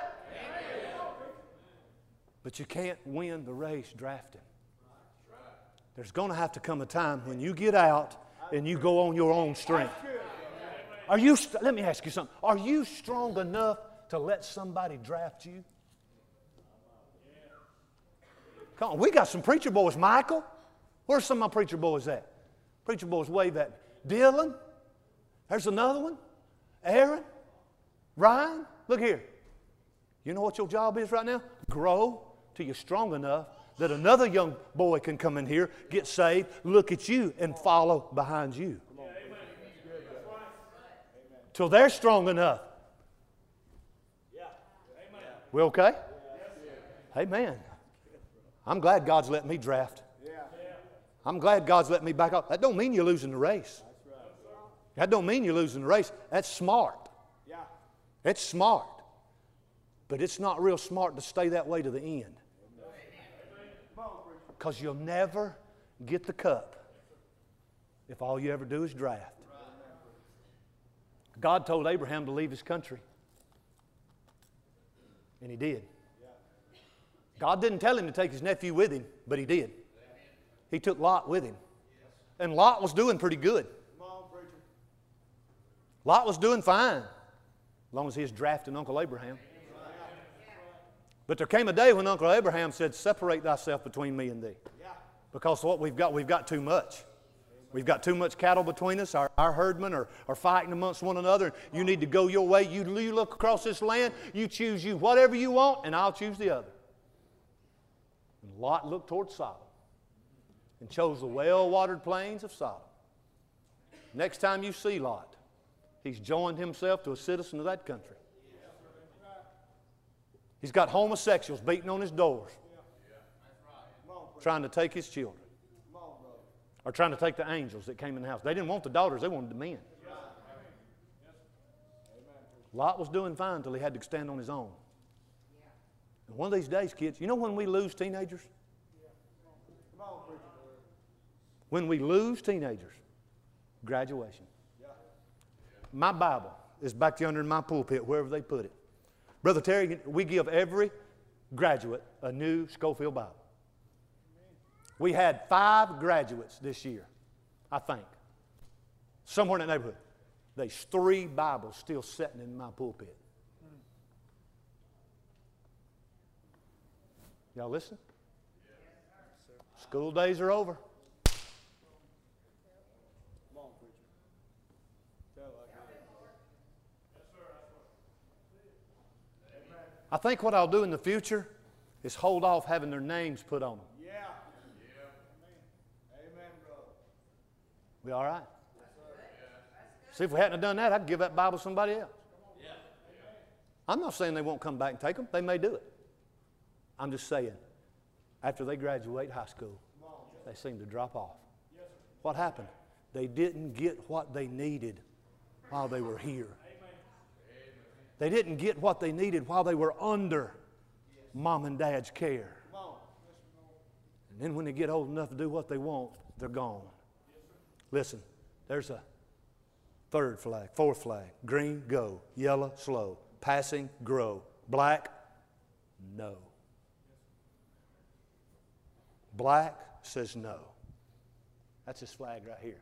But you can't win the race drafting. There's going to have to come a time when you get out and you go on your own strength. Are you, let me ask you something. Are you strong enough to let somebody draft you? Come on, we got some preacher boys. Michael, where's some of my preacher boys at? Preacher boys, wave at me. Dylan, there's another one. Aaron, Ryan, look here. You know what your job is right now? Grow till you're strong enough that another young boy can come in here, get saved, look at you, and follow behind you. Till they're strong enough. We okay? Amen. I'm glad God's let me draft. I'm glad God's let me back up. That don't mean you're losing the race. That don't mean you're losing the race. That's smart. It's smart. But it's not real smart to stay that way to the end. Because you'll never get the cup if all you ever do is draft. God told Abraham to leave his country. And he did. God didn't tell him to take his nephew with him, but he did. He took Lot with him. And Lot was doing pretty good. Lot was doing fine, as long as he was drafting Uncle Abraham. But there came a day when Uncle Abraham said, separate thyself between me and thee. Because what we've got, we've got too much. We've got too much cattle between us. Our, our herdmen are, are fighting amongst one another. You need to go your way. You, you look across this land. You choose you whatever you want, and I'll choose the other. And Lot looked toward Sodom and chose the well-watered plains of Sodom. Next time you see Lot, he's joined himself to a citizen of that country. He's got homosexuals beating on his doors, trying to take his children. Or trying to take the angels that came in the house. They didn't want the daughters, they wanted the men. Lot was doing fine until he had to stand on his own. And one of these days, kids, you know when we lose teenagers? When we lose teenagers, graduation. My Bible is back there under my pulpit, wherever they put it. Brother Terry, we give every graduate a new Schofield Bible. We had five graduates this year, I think, somewhere in that neighborhood. There's three Bibles still sitting in my pulpit. Y'all listen? School days are over. I think what I'll do in the future is hold off having their names put on them. Yeah. Yeah. Amen, brother. We all right? See, if we hadn't done that, I'd give that Bible to somebody else. Yeah. I'm not saying they won't come back and take them. They may do it. I'm just saying, after they graduate high school, they seem to drop off. What happened? They didn't get what they needed while they were here. They didn't get what they needed while they were under mom and dad's care. And then when they get old enough to do what they want, they're gone. Listen, there's a third flag, fourth flag. Green, go. Yellow, slow. Passing, grow. Black, no. Black says no. That's his flag right here.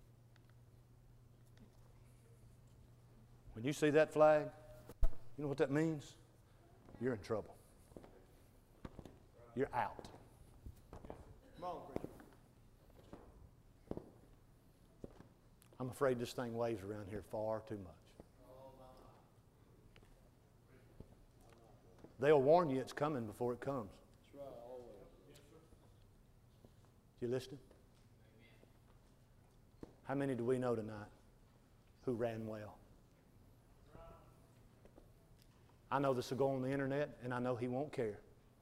When you see that flag, you know what that means? You're in trouble. You're out. I'm afraid this thing waves around here far too much. They'll warn you it's coming before it comes. You listening? How many do we know tonight who ran well? I know this will go on the internet, and I know he won't care.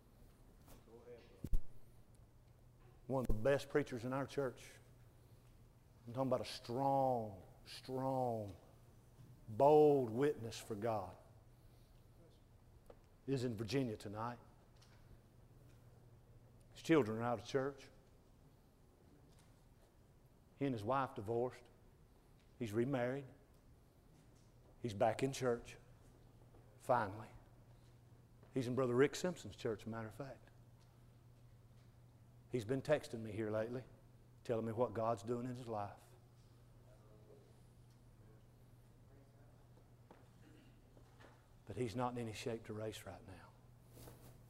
One of the best preachers in our church. I'm talking about a strong, strong, bold witness for God. Is in Virginia tonight. His children are out of church. He and his wife divorced. He's remarried. He's back in church. Finally. He's in Brother Rick Simpson's church, as a matter of fact. He's been texting me here lately, telling me what God's doing in his life. But he's not in any shape to race right now.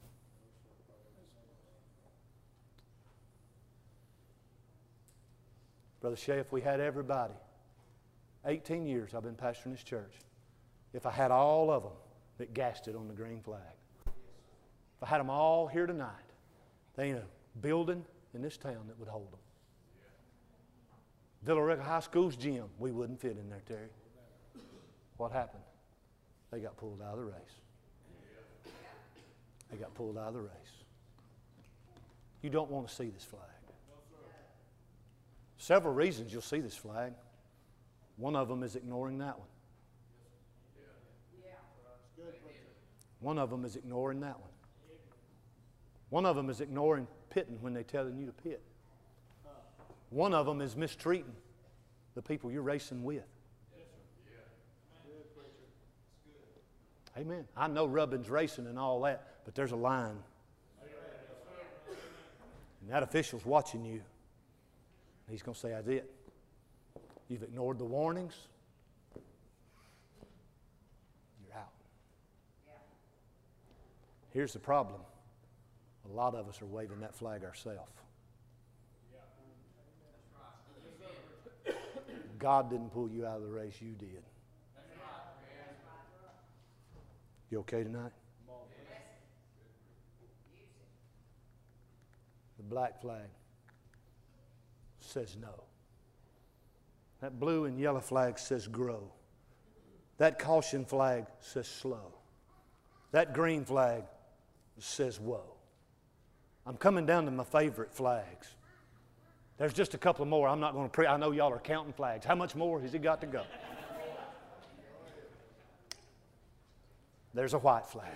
Brother Shea, if we had everybody, eighteen years I've been pastoring this church, if I had all of them that gassed it on the green flag, if I had them all here tonight, there ain't a building in this town that would hold them. Villa Rica High School's gym, we wouldn't fit in there, Terry. What happened? They got pulled out of the race. They got pulled out of the race. You don't want to see this flag. Several reasons you'll see this flag. One of them is ignoring that one. One of them is ignoring that one. One of them is ignoring pitting when they're telling you to pit. One of them is mistreating the people you're racing with. Amen. I know rubbing's racing and all that, but there's a line. And that official's watching you. He's going to say, that's it. You've ignored the warnings. You're out. Here's the problem. A lot of us are waving that flag ourselves. God didn't pull you out of the race, you did. You okay tonight? The black flag says no. That blue and yellow flag says grow. That caution flag says slow. That green flag says whoa. I'm coming down to my favorite flags. There's just a couple more. I'm not going to pre. I know y'all are counting flags. How much more has he got to go? There's a white flag.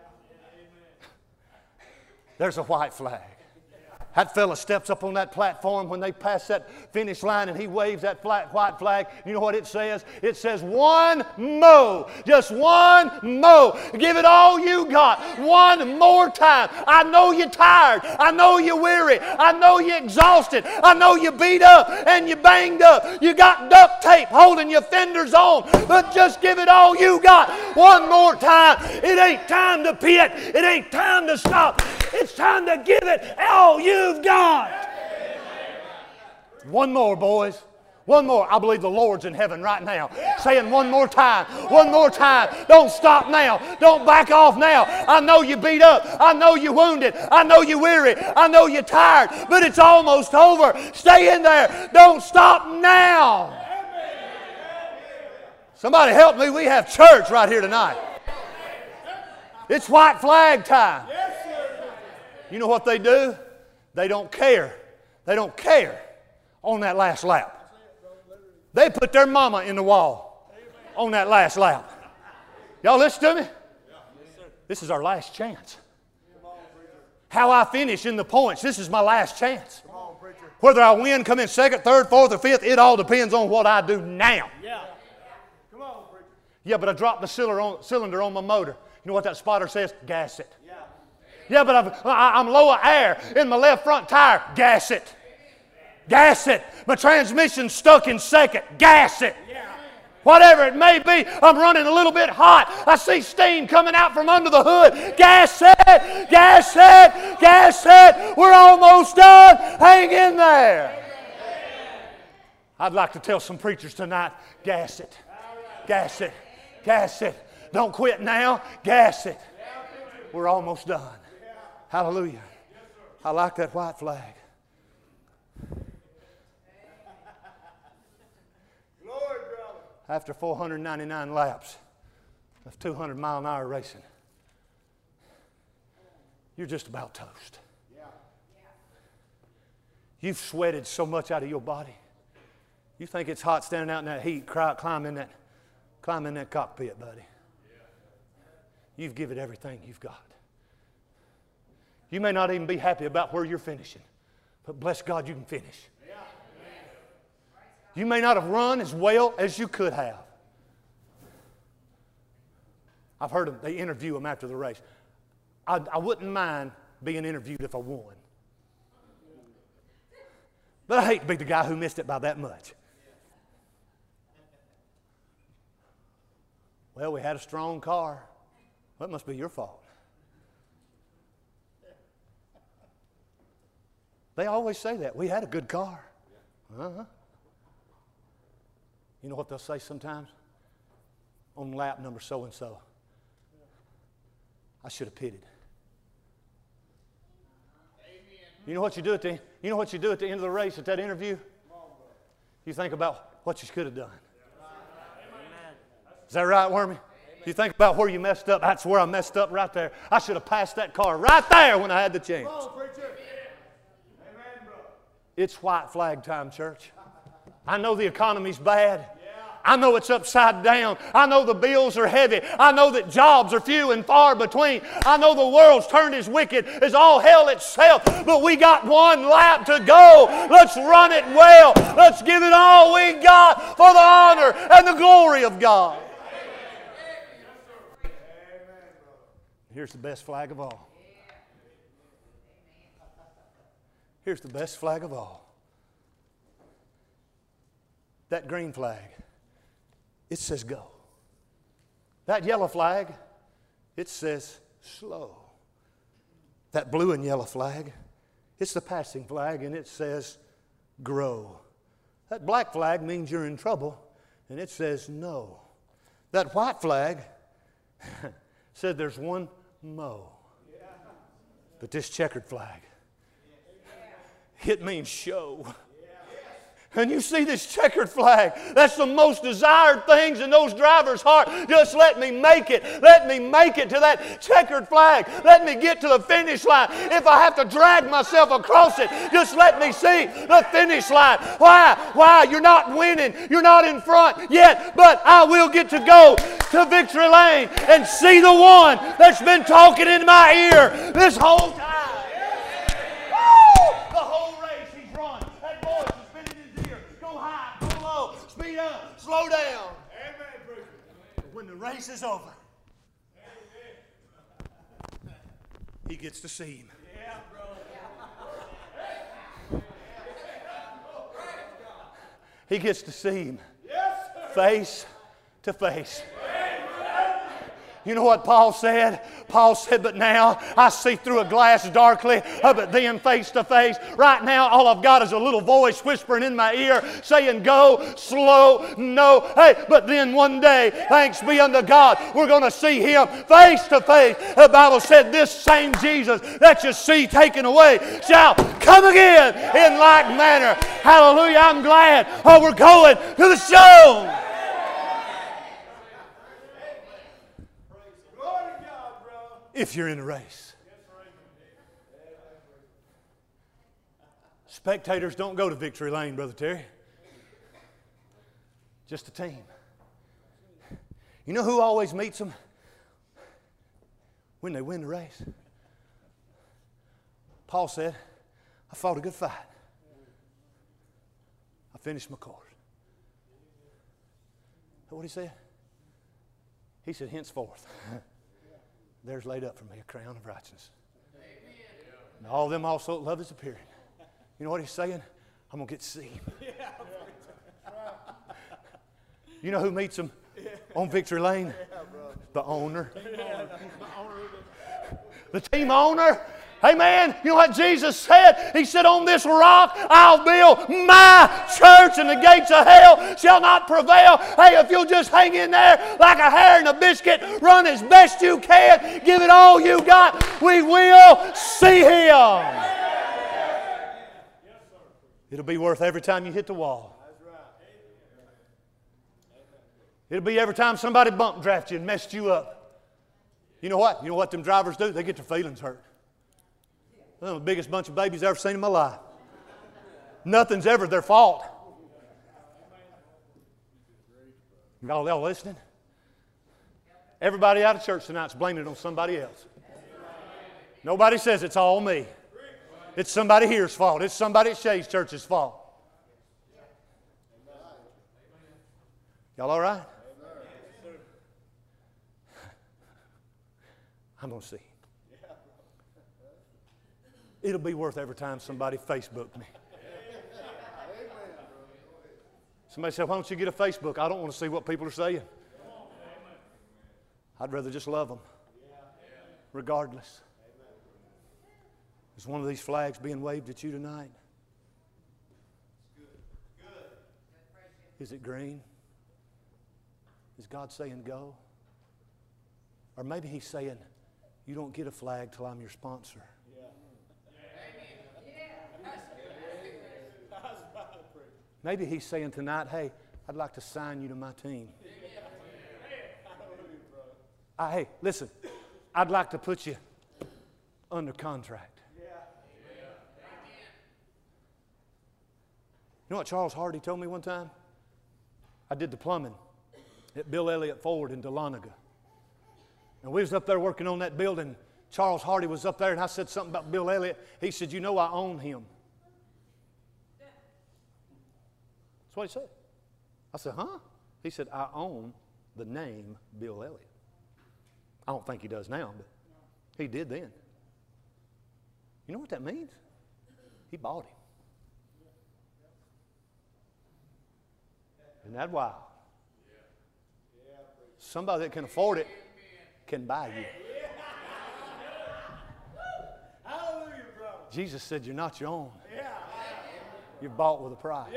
There's a white flag. That fella steps up on that platform when they pass that finish line and he waves that flat white flag. You know what it says? It says one mo. Just one mo. Give it all you got. One more time. I know you're tired. I know you're weary. I know you're exhausted. I know you're beat up and you're banged up. You got duct tape holding your fenders on. But just give it all you got. One more time. It ain't time to pit. It ain't time to stop. It's time to give it all you've got. One more, boys. One more. I believe the Lord's in heaven right now saying one more time. One more time. Don't stop now. Don't back off now. I know you beat up. I know you're wounded. I know you're weary. I know you're tired. But it's almost over. Stay in there. Don't stop now. Somebody help me. We have church right here tonight. It's white flag time. You know what they do? They don't care. They don't care on that last lap. They put their mama in the wall on that last lap. Y'all listen to me? This is our last chance. How I finish in the points, this is my last chance. Whether I win, come in second, third, fourth, or fifth, it all depends on what I do now. Yeah, but I dropped the cylinder on, cylinder on my motor. You know what that spotter says? Gas it. Yeah, but I've, I'm low of air in my left front tire. Gas it. Gas it. My transmission's stuck in second. Gas it. Whatever it may be, I'm running a little bit hot. I see steam coming out from under the hood. Gas it. Gas it. Gas it. We're almost done. Hang in there. I'd like to tell some preachers tonight, gas it. Gas it. Gas it. Don't quit now. Gas it. We're almost done. Hallelujah. I like that white flag. After four hundred ninety-nine laps of two hundred mile an hour racing, you're just about toast. You've sweated so much out of your body. You think it's hot standing out in that heat, climbing that, climbing that cockpit, buddy. You've given everything you've got. You may not even be happy about where you're finishing, but bless God you can finish. You may not have run as well as you could have. I've heard them, they interview them after the race. I, I wouldn't mind being interviewed if I won. But I hate to be the guy who missed it by that much. Well, we had a strong car. Well, it must be your fault. They always say that. We had a good car. Uh-huh. You know what they'll say sometimes? On lap number so-and-so. I should have pitted. You know what you do at the you know what you do at the end of the race at that interview? You think about what you could have done. Is that right, Wormy? You think about where you messed up. That's where I messed up right there. I should have passed that car right there when I had the chance. It's white flag time, church. I know the economy's bad. I know it's upside down. I know the bills are heavy. I know that jobs are few and far between. I know the world's turned as wicked as all hell itself. But we got one lap to go. Let's run it well. Let's give it all we got for the honor and the glory of God. Here's the best flag of all. Here's the best flag of all. That green flag, it says go. That yellow flag, it says slow. That blue and yellow flag, it's the passing flag, and it says grow. That black flag means you're in trouble, and it says no. That white flag said there's one mo. But this checkered flag, it means show. And you see this checkered flag. That's the most desired things in those drivers' heart. Just let me make it. Let me make it to that checkered flag. Let me get to the finish line. If I have to drag myself across it, just let me see the finish line. Why? Why? You're not winning. You're not in front yet. But I will get to go to victory lane and see the one that's been talking in my ear this whole time. Slow down. But when the race is over, he gets to see him. He gets to see him face to face. You know what Paul said? Paul said, but now I see through a glass darkly, but then face to face. Right now, all I've got is a little voice whispering in my ear saying, go, slow, no. Hey, but then one day, thanks be unto God, we're going to see Him face to face. The Bible said this same Jesus that you see taken away shall come again in like manner. Hallelujah, I'm glad. Oh, we're going to the show. If you're in a race. Spectators don't go to victory lane, Brother Terry. Just a team. You know who always meets them? When they win the race. Paul said, I fought a good fight. I finished my course. Is that what he said? He said, henceforth. There's laid up for me a crown of righteousness. Amen. And all them also that love His appearing. You know what he's saying? I'm going to get to see Him. You know who meets Him on victory lane? The owner. The team owner. Hey man, you know what Jesus said? He said, on this rock I'll build my church and the gates of hell shall not prevail. Hey, if you'll just hang in there like a hair in a biscuit, run as best you can, give it all you got, we will see Him. It'll be worth every time you hit the wall. It'll be every time somebody bump drafted you and messed you up. You know what? You know what them drivers do? They get their feelings hurt. They're the biggest bunch of babies I've ever seen in my life. Nothing's ever their fault. Y'all, y'all listening? Everybody out of church tonight's blaming it on somebody else. Nobody says it's all me. It's somebody here's fault. It's somebody at Shay's Church's fault. Y'all all right? I'm going to see. It'll be worth every time somebody Facebooked me. Somebody said, why don't you get a Facebook? I don't want to see what people are saying. I'd rather just love them. Regardless. Is one of these flags being waved at you tonight? Is it green? Is God saying go? Or maybe He's saying, you don't get a flag till I'm your sponsor. Maybe He's saying tonight, hey, I'd like to sign you to my team. I, hey, listen, I'd like to put you under contract. You know what Charles Hardy told me one time? I did the plumbing at Bill Elliott Ford in Dahlonega. And we was up there working on that building. Charles Hardy was up there, and I said something about Bill Elliott. He said, you know I own him. That's what he said. I said, huh? He said, I own the name Bill Elliott. I don't think he does now, but he did then. You know what that means? He bought him. Isn't that wild? Somebody that can afford it can buy you. Jesus said you're not your own. You're bought with a price.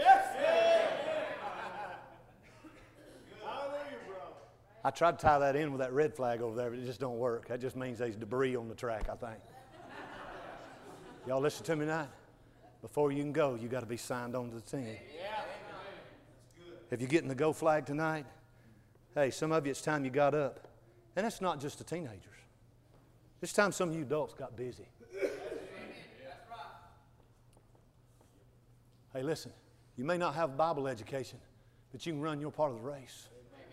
I tried to tie that in with that red flag over there, but it just don't work. That just means there's debris on the track, I think. Y'all listen to me tonight. Before you can go, you got to be signed on to the team. If you're getting the go flag tonight, hey, some of you, it's time you got up. And it's not just the teenagers. It's time some of you adults got busy. Hey, listen, you may not have Bible education, but you can run your part of the race.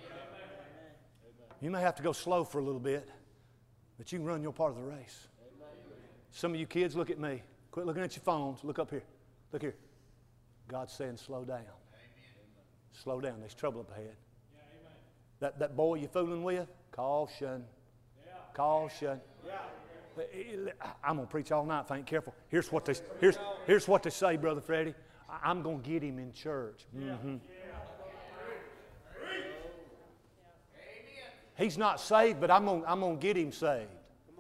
You may have to go slow for a little bit, but you can run your part of the race. Some of you kids, look at me. Quit looking at your phones. Look up here. Look here. God's saying slow down. Slow down. There's trouble up ahead. That, that boy you're fooling with, caution. Caution. I'm going to preach all night if I ain't careful. Here's what they, here's, here's what they say, Brother Freddie. I'm going to get him in church. Mm-hmm. He's not saved, but I'm going I'm going to get him saved.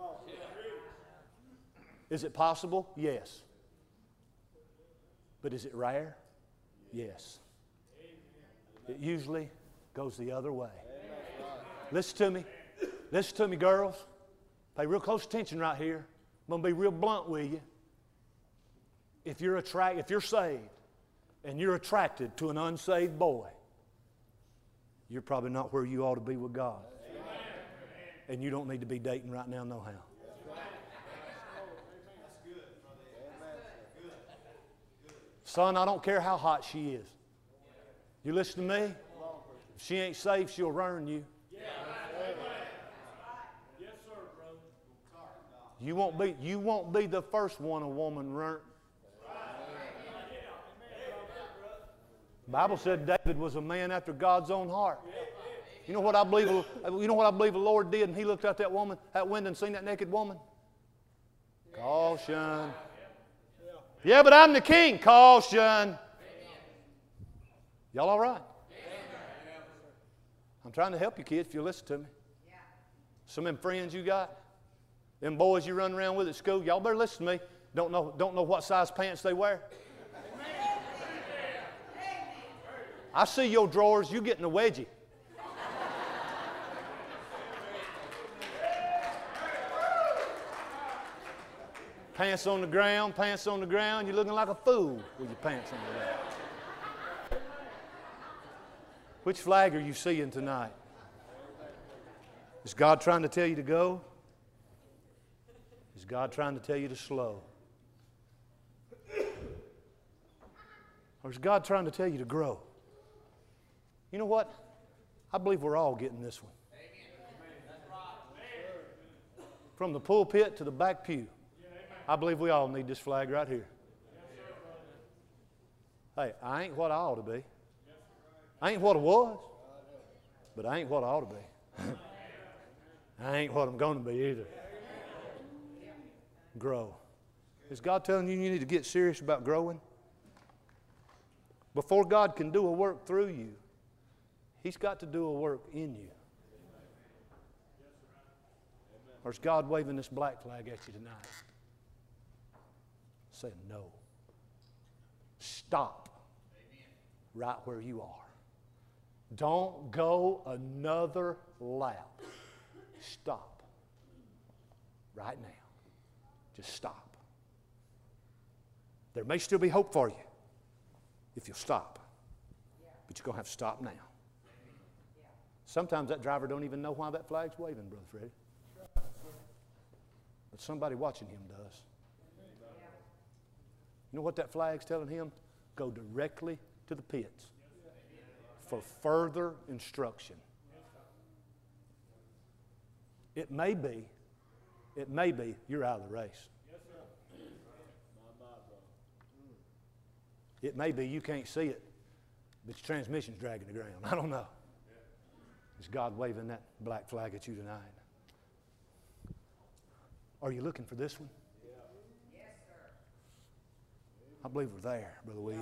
Is it possible? Yes. But is it rare? Yes. It usually goes the other way. Listen to me. Listen to me, girls. Pay real close attention right here. I'm going to be real blunt with you. If you're attract, if you're saved and you're attracted to an unsaved boy, you're probably not where you ought to be with God. And you don't need to be dating right now, no how. Son, I don't care how hot she is. You listen to me? If she ain't saved, she'll ruin you. You won't be, you won't be the first one a woman ruined. The Bible said David was a man after God's own heart. You know what I believe? You know what I believe the Lord did, and He looked at that woman, that window, and seen that naked woman. Caution. Yeah, but I'm the king. Caution. Y'all all right? I'm trying to help you, kids, if you listen to me. Some of them friends you got, them boys you run around with at school, y'all better listen to me. Don't know, don't know what size pants they wear. I see your drawers, you getting a wedgie. Pants on the ground, pants on the ground. You're looking like a fool with your pants on the ground. Which flag are you seeing tonight? Is God trying to tell you to go? Is God trying to tell you to slow? Or is God trying to tell you to grow? You know what? I believe we're all getting this one. From the pulpit to the back pew. I believe we all need this flag right here. Hey, I ain't what I ought to be. I ain't what I was, but I ain't what I ought to be. I ain't what I'm going to be either. Grow. Is God telling you you need to get serious about growing? Before God can do a work through you, He's got to do a work in you. Or is God waving this black flag at you tonight? Say no. Stop right where you are. Don't go another lap. Stop right now. Just stop. There may still be hope for you if you'll stop. But you're going to have to stop now. Sometimes that driver don't even know why that flag's waving, Brother Freddie. But somebody watching him does. You know what that flag's telling him? Go directly to the pits. for further instruction. It may be, it may be you're out of the race. It may be you can't see it, but your transmission's dragging the ground. I don't know. Is God waving that black flag at you tonight? Are you looking for this one? Yes, sir. I believe we're there, Brother William.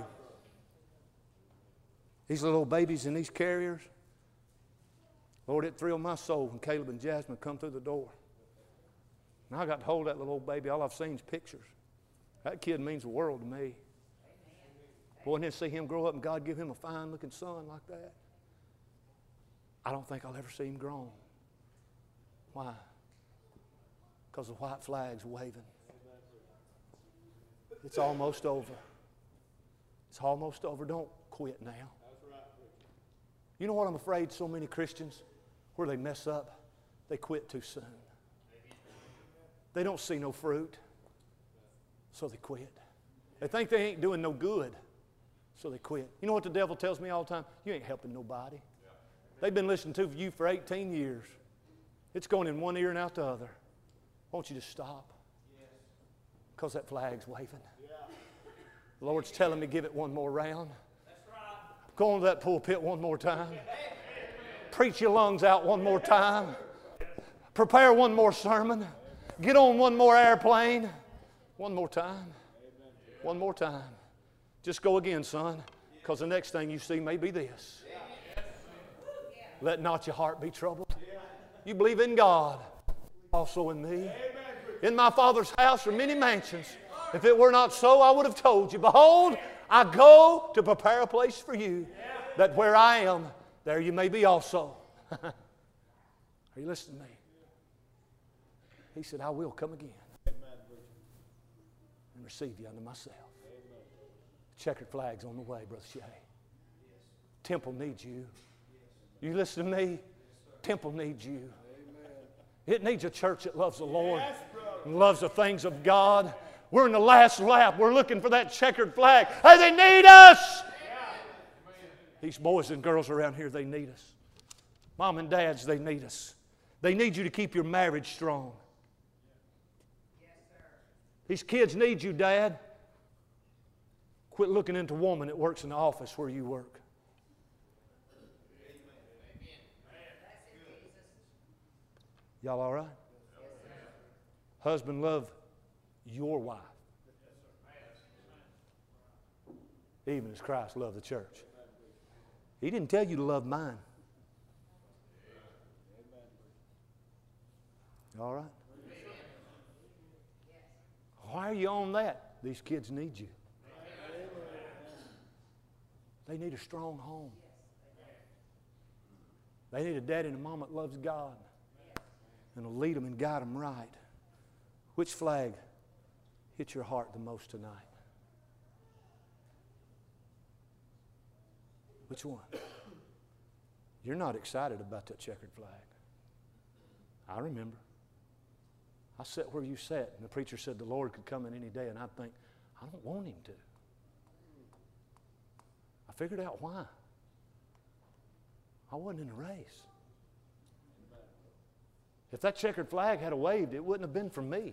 These little babies in these carriers, Lord, it thrilled my soul when Caleb and Jasmine come through the door. And I got to hold that little old baby. All I've seen is pictures. That kid means the world to me. Boy, and then see him grow up and God give him a fine-looking son like that. I don't think I'll ever see him grown. Why? Because the white flag's waving. It's almost over. It's almost over. Don't quit now. You know what I'm afraid so many Christians, where they mess up, they quit too soon. They don't see no fruit, so they quit. They think they ain't doing no good, so they quit. You know what the devil tells me all the time? You ain't helping nobody. They've been listening to you for eighteen years. It's going in one ear and out the other. Won't you just stop? Because that flag's waving. The Lord's telling me give it one more round. Go on to that pulpit one more time. Preach your lungs out one more time. Prepare one more sermon. Get on one more airplane. One more time. One more time. Just go again, son, because the next thing you see may be this. Let not your heart be troubled. You believe in God, also in me. In my Father's house are many mansions. If it were not so, I would have told you. Behold, I go to prepare a place for you, that where I am, there you may be also. Are you listening to me? He said, I will come again and receive you unto myself. Checkered flag's on the way, Brother Shay. Temple needs you. You listen to me? Temple needs you. It needs a church that loves the Lord and loves the things of God. We're in the last lap. We're looking for that checkered flag. Hey, they need us! These boys and girls around here, they need us. Mom and dads, they need us. They need you to keep your marriage strong. These kids need you, Dad. Quit looking into a woman that works in the office where you work. Y'all all right? Husband, love your wife. Even as Christ loved the church. He didn't tell you to love mine. All right? Why are you on that? These kids need you. They need a strong home. They need a daddy and a mom that loves God and will lead them and guide them right. Which flag hit your heart the most tonight? Which one? You're not excited about that checkered flag. I remember. I sat where you sat, and the preacher said the Lord could come in any day, and I'd think, I don't want him to. I figured out why. I wasn't in the race. If that checkered flag had waved, it wouldn't have been for me.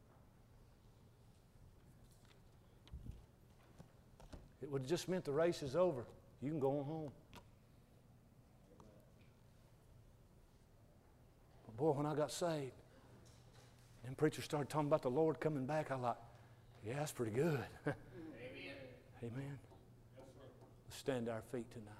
It would have just meant the race is over. You can go on home. But boy, when I got saved, and preachers started talking about the Lord coming back, I thought, yeah, that's pretty good. Amen. Amen. Let's stand to our feet tonight.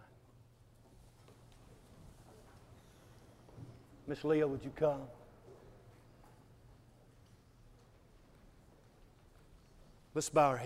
Miss Leah, would you come? Let's bow our heads.